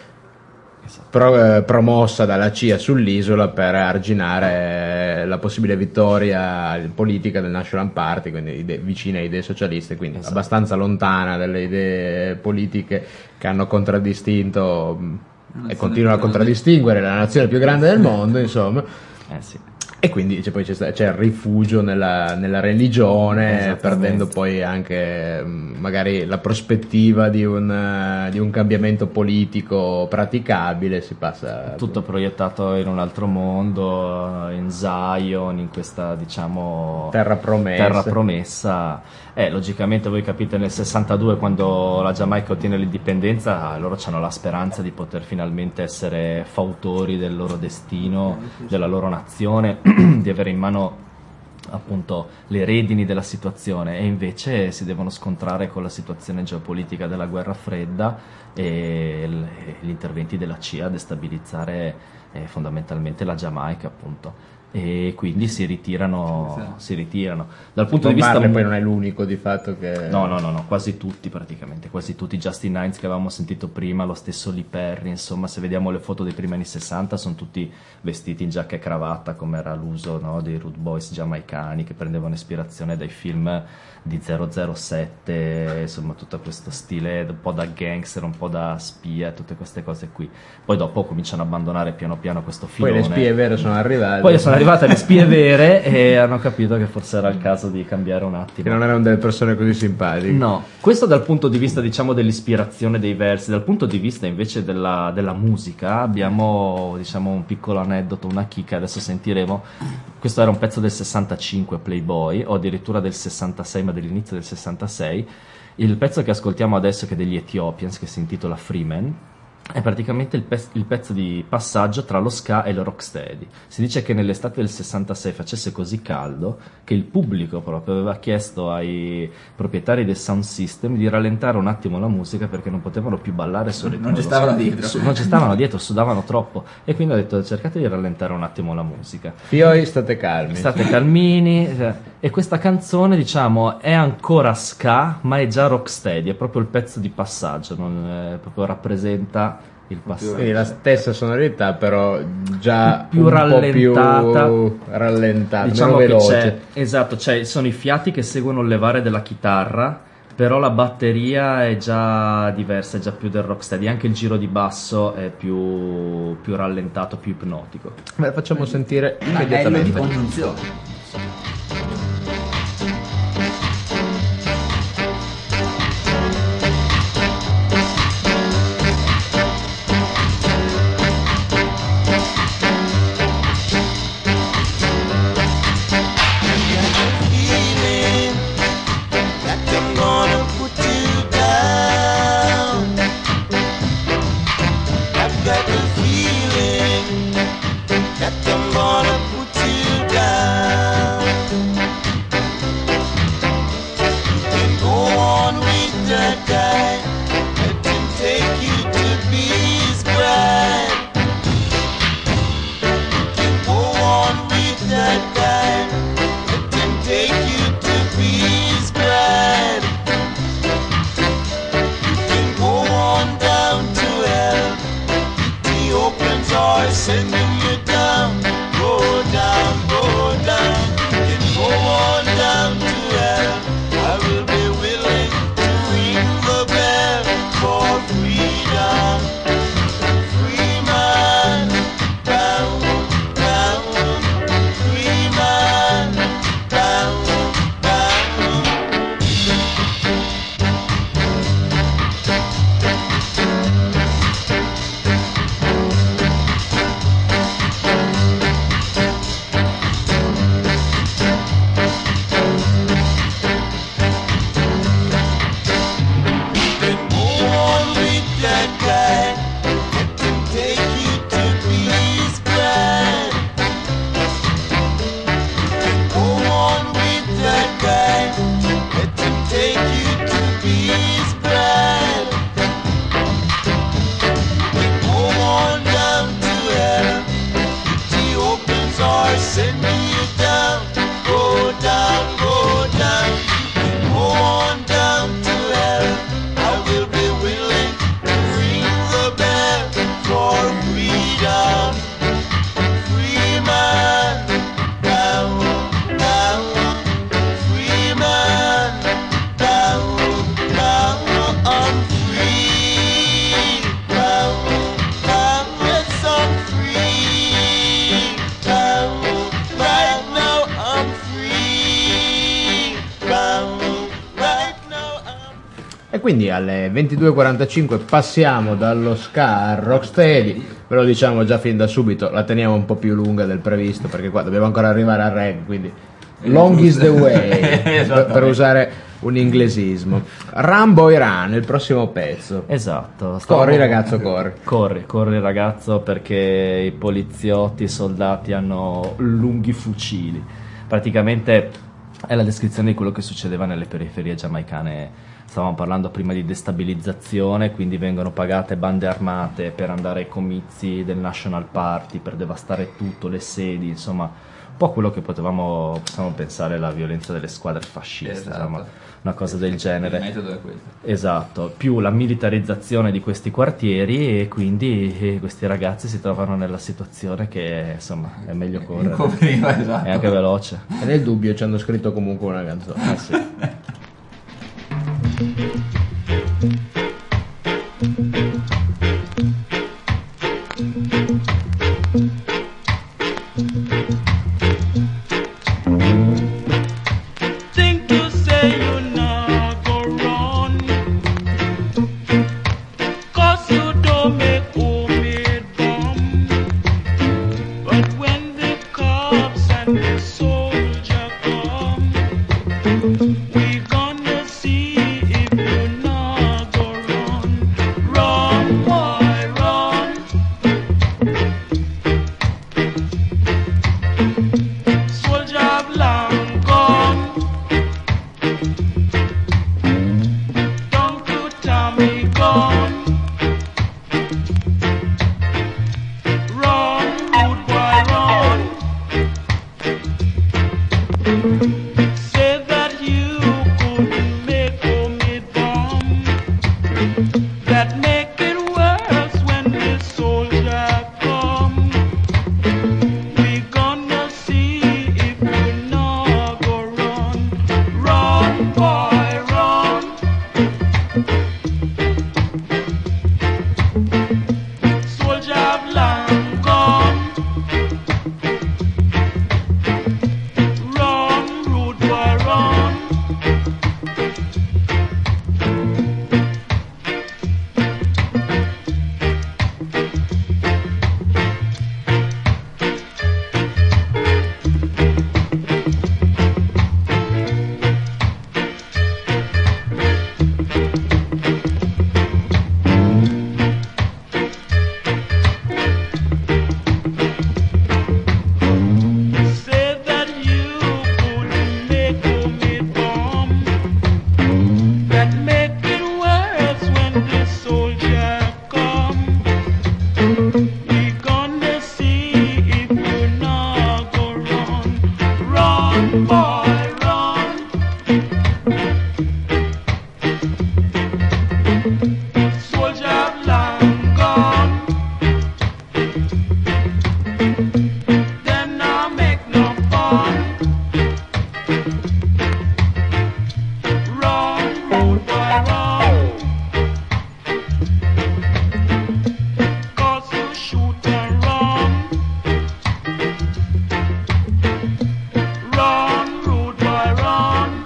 pro- eh, promossa dalla C I A sull'isola per arginare la possibile vittoria politica del National Party, quindi ide- vicina a idee socialiste, quindi Esatto. abbastanza lontana dalle idee politiche che hanno contraddistinto mh, e continuano a contraddistinguere la nazione più grande del mondo, insomma. Eh sì. E quindi c'è, poi c'è, sta- c'è il rifugio nella, nella religione, perdendo poi anche mh, magari la prospettiva di un, eh, di un cambiamento politico praticabile, si passa... Tutto proiettato in un altro mondo, in Zion, in questa, diciamo, Terra promessa. terra promessa. Eh, logicamente voi capite, nel sessantadue, quando la Giamaica ottiene l'indipendenza, loro hanno la speranza di poter finalmente essere fautori del loro destino, della loro nazione, di avere in mano appunto le redini della situazione, e invece si devono scontrare con la situazione geopolitica della guerra fredda e l- e gli interventi della C I A a destabilizzare eh, fondamentalmente la Giamaica, appunto. E quindi si ritirano, si ritirano. Dal punto Bob di vista Marley mu- poi non è l'unico di fatto che... No, no, no, no, quasi tutti praticamente, quasi tutti. Justin Hines che avevamo sentito prima, lo stesso Lee Perry, insomma, se vediamo le foto dei primi anni sessanta sono tutti vestiti in giacca e cravatta, come era l'uso, no, dei Rude Boys giamaicani che prendevano ispirazione dai film di zero zero sette, insomma tutto questo stile un po' da gangster, un po' da spia, tutte queste cose qui. Poi dopo cominciano a abbandonare piano piano questo filone. Poi le spie vere sono arrivate. Poi sono arrivate le spie vere e hanno capito che forse era il caso di cambiare un attimo. Che non erano delle persone così simpatiche. No, questo dal punto di vista, diciamo, dell'ispirazione dei versi. Dal punto di vista invece della, della musica abbiamo, diciamo, un piccolo aneddoto, una chicca, adesso sentiremo. Questo era un pezzo del sessantacinque, Playboy, o addirittura del sessantasei, ma dell'inizio del sessantasei. Il pezzo che ascoltiamo adesso, che è degli Ethiopians, che si intitola Freeman, è praticamente il, pez- il pezzo di passaggio tra lo ska e il rocksteady. Si dice che nell'estate del sessantasei facesse così caldo che il pubblico proprio aveva chiesto ai proprietari del sound system di rallentare un attimo la musica perché non potevano più ballare sul ritmo. Non ci dello stavano ska. dietro. Su- non ci stavano dietro, sudavano troppo, e quindi ho detto cercate di rallentare un attimo la musica. Fioi, state calmi. State calmini. eh, E questa canzone, diciamo, è ancora ska, ma è già rocksteady, è proprio il pezzo di passaggio, non è, proprio rappresenta il passaggio. Quindi la stessa sonorità, però già più un rallentata, po' più rallentata, diciamo meno che veloce. c'è, esatto, c'è, sono i fiati che seguono il levare della chitarra, però la batteria è già diversa, è già più del rocksteady, anche il giro di basso è più, più rallentato, più ipnotico. Beh, facciamo sentire Anello di immediatamente. congiunzione. Feeling that I'm gonna put you down. I've got the feeling that I'm gonna put you down. E quindi alle ventidue e quarantacinque passiamo dallo ska al rocksteady. Ve lo diciamo già fin da subito, la teniamo un po' più lunga del previsto perché qua dobbiamo ancora arrivare al reggae, quindi long is the way, per, per usare un inglesismo. Rambo Iran, il prossimo pezzo. Esatto. Corri ragazzo, corri. Corri, corri ragazzo, perché i poliziotti, i soldati hanno lunghi fucili. Praticamente è la descrizione di quello che succedeva nelle periferie giamaicane. Stavamo parlando prima di destabilizzazione, quindi vengono pagate bande armate per andare ai comizi del National Party, per devastare tutto, le sedi, insomma, un po' quello che potevamo possiamo pensare alla violenza delle squadre fasciste, Esatto. insomma, una cosa del genere. Il metodo è questo. Esatto, più la militarizzazione di questi quartieri e quindi eh, questi ragazzi si trovano nella situazione che insomma è meglio correre. Prima, esatto. È anche veloce. E nel dubbio ci hanno scritto comunque una canzone. Eh sì. Think you say you not go run, 'cause you don't make homemade bomb. But when the cops and the soldier come, we gonna see if you not go run. Run, boy, run. Soldier have long gone. Don't you Tommy gone. Run, rude boy, run. Say that you couldn't make homemade bomb. That make it worse when the soldier come. We gonna see if you not go run. Run, boy, run. Soldier have long gone. Run, rude boy, run. Say that you couldn't make homemade bomb. That make it worse when the soldier come. We gonna see if you not go run. Run, boy, run. Soldier have long gone. Them now make no fun. Run, rude boy, run. 'Cause you shoot and run. Run, rude boy, run.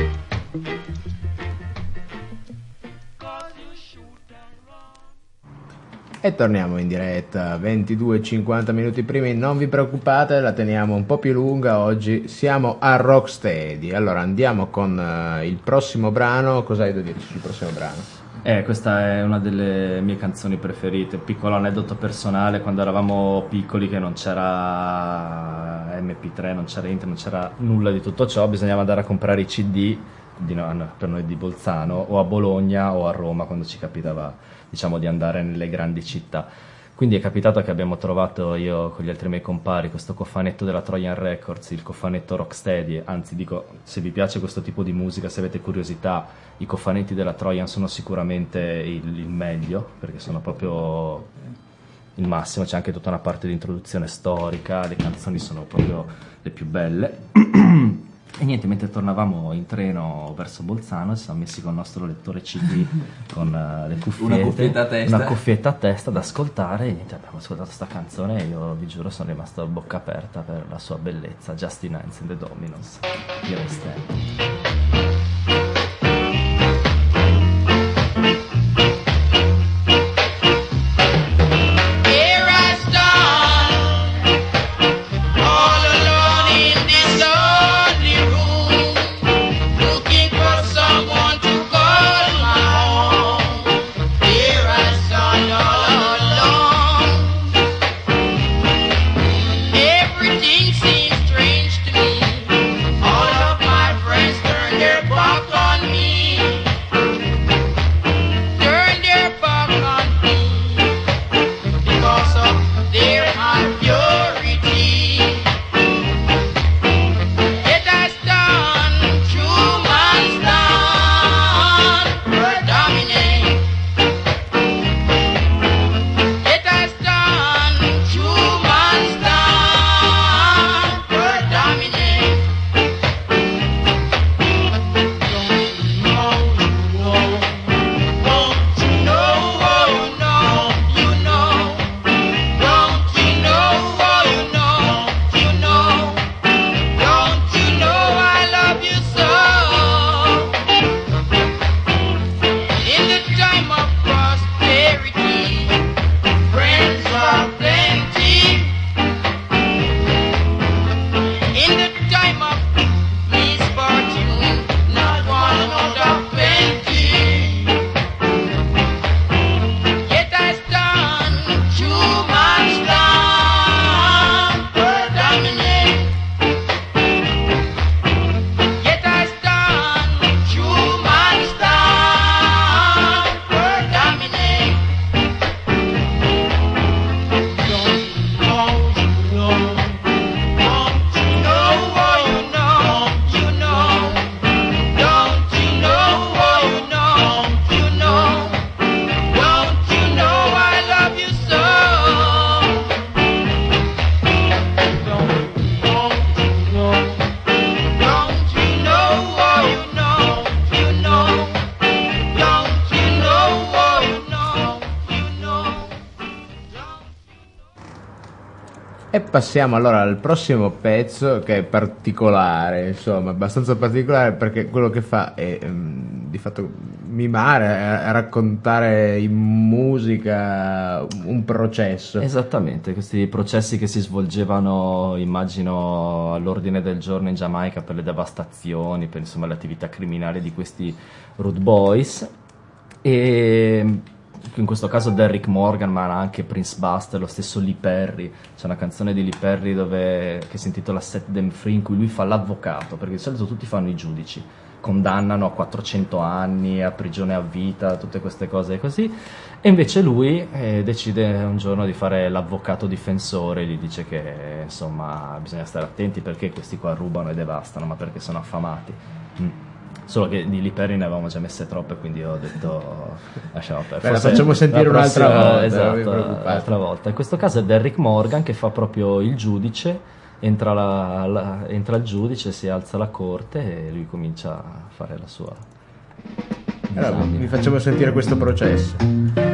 'Cause you shoot and run. E torniamo in diretta, ventidue e cinquanta minuti primi, non vi preoccupate, la teniamo un po' più lunga oggi, siamo a Rocksteady. Allora andiamo con eh, il prossimo brano, cosa hai da dirci sul prossimo brano? Eh, questa è una delle mie canzoni preferite. Piccolo aneddoto personale: quando eravamo piccoli, che non c'era M P tre, non c'era internet, non c'era nulla di tutto ciò, bisognava andare a comprare i C D di no- per noi di Bolzano, o a Bologna o a Roma, quando ci capitava, diciamo, di andare nelle grandi città. Quindi è capitato che abbiamo trovato, io con gli altri miei compari, questo cofanetto della Trojan Records, il cofanetto Rocksteady. Anzi, dico, se vi piace questo tipo di musica, se avete curiosità, i cofanetti della Trojan sono sicuramente il, il meglio, perché sono proprio il massimo. C'è anche tutta una parte di introduzione storica, le canzoni sono proprio le più belle. E niente, mentre tornavamo in treno verso Bolzano, ci siamo messi con il nostro lettore C D con uh, le cuffiette, Una cuffietta a testa. una cuffietta a testa ad ascoltare, e niente, abbiamo ascoltato sta canzone e io vi giuro sono rimasto a bocca aperta per la sua bellezza. Justin Hines and the Dominos, Here I Stand. passiamo allora al prossimo pezzo, che è particolare, insomma, abbastanza particolare, perché quello che fa è um, di fatto mimare, a, a raccontare in musica un processo. Esattamente, questi processi che si svolgevano, immagino, all'ordine del giorno in Giamaica per le devastazioni, per insomma le attività criminali di questi Rude Boys. E in questo caso Derrick Morgan, ma anche Prince Buster, lo stesso Lee Perry. C'è una canzone di Lee Perry dove, che si intitola Set Them Free, in cui lui fa l'avvocato, perché di solito tutti fanno i giudici, condannano a quattrocento anni, a prigione a vita, tutte queste cose così, e invece lui eh, decide un giorno di fare l'avvocato difensore. Gli dice che insomma bisogna stare attenti perché questi qua rubano e devastano, ma perché sono affamati. mm. Solo che di Lee Perry ne avevamo già messe troppe, quindi ho detto lasciamo perdere. La facciamo sentire un'altra volta. Esatto, un'altra volta. In questo caso è Derrick Morgan che fa proprio il giudice, entra, la, la, entra il giudice, si alza la corte e lui comincia a fare la sua. Allora, vi facciamo sentire questo processo.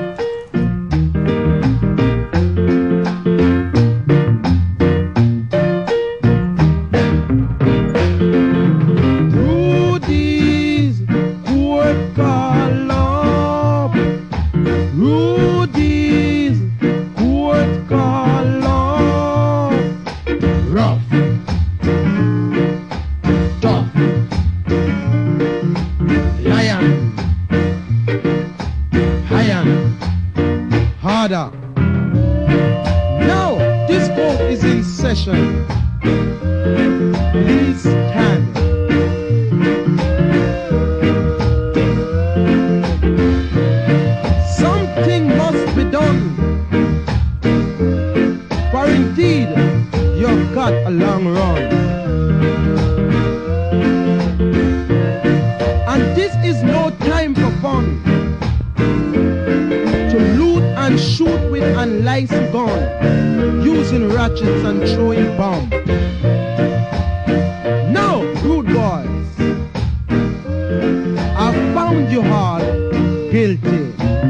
Now, this court is in session. Please stand. Something must be done, for indeed you've got a long run. And this is no time for fun, and shoot with unlicensed gun, using ratchets and throwing bombs. Now, rude boys, I found you all guilty.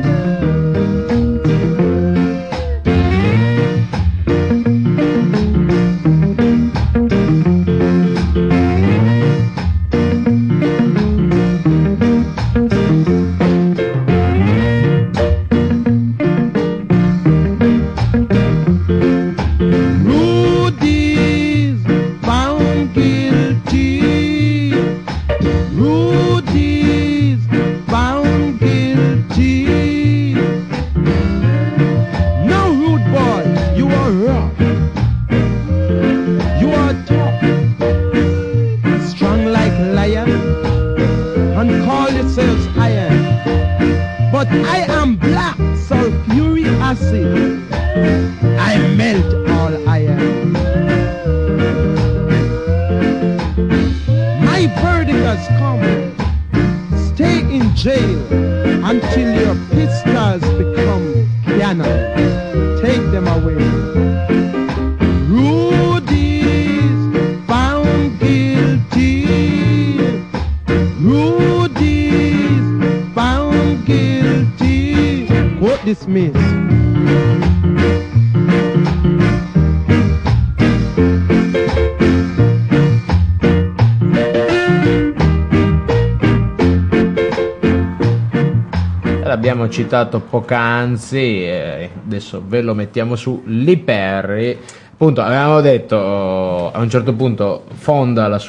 Abbiamo citato poc'anzi, eh, adesso ve lo mettiamo su Lee Perry. Appunto, avevamo detto, a un certo punto fonda la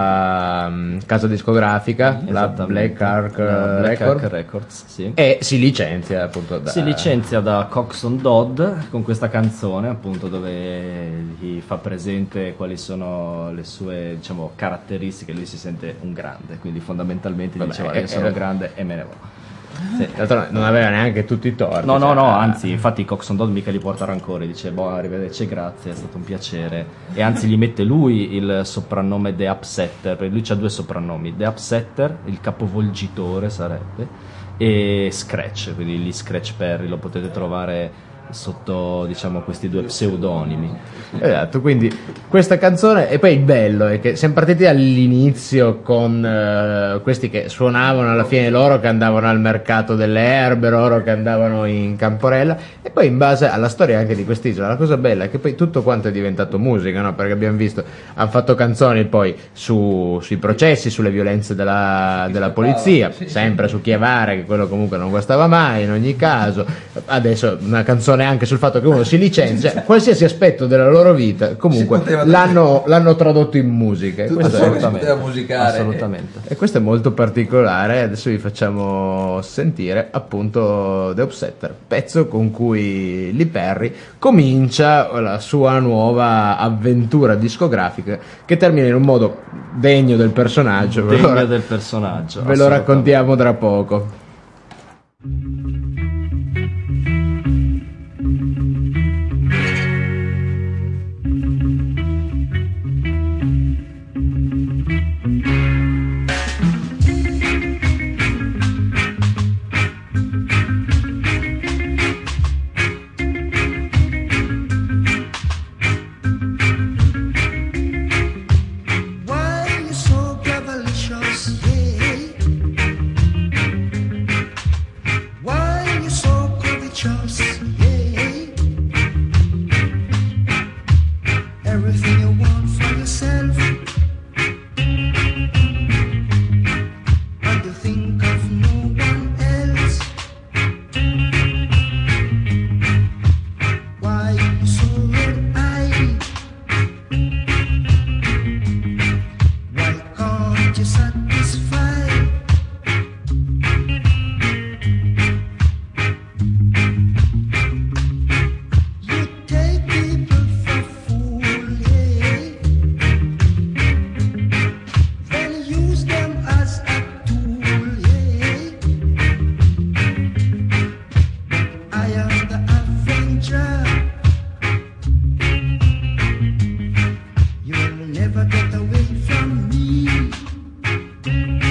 sua um, casa discografica, la Black Ark, la Black Record, Ark Records, sì. E si licenzia appunto da... si licenzia da Coxsone Dodd con questa canzone, appunto, dove gli fa presente quali sono le sue, diciamo, caratteristiche. Lui si sente un grande, quindi fondamentalmente Vabbè, diceva eh, io sono eh, grande e me ne vado. Sì, non aveva neanche tutti i torti. No, no, cioè, no, anzi, infatti Coxsone Dodd mica gli porta rancore, dice boh, arrivederci, grazie, è stato un piacere. E anzi gli mette lui il soprannome The Upsetter, perché lui c'ha due soprannomi, The Upsetter, il capovolgitore sarebbe, e Scratch, quindi gli Scratch Perry, lo potete trovare sotto, diciamo, questi due pseudonimi. Esatto, quindi questa canzone, e poi il bello è che siamo partiti all'inizio con uh, questi che suonavano alla fine, loro che andavano al mercato delle erbe, loro che andavano in Camporella, e poi in base alla storia anche di quest'isola la cosa bella è che poi tutto quanto è diventato musica, no? Perché abbiamo visto, hanno fatto canzoni poi su, sui processi, sulle violenze della, della polizia, sì, sempre sì. Su Chiavare, che quello comunque non guastava mai in ogni caso, adesso una canzone anche sul fatto che uno si licenzia, cioè, qualsiasi aspetto della loro vita comunque l'hanno, l'hanno tradotto in musica, tutto questo ciò è, che si poteva musicare, assolutamente. E questo è molto particolare. Adesso vi facciamo sentire appunto The Upsetter, pezzo con cui Lee Perry comincia la sua nuova avventura discografica che termina in un modo degno del personaggio, degno ve lo, del personaggio ve lo raccontiamo tra poco. Never get away from me.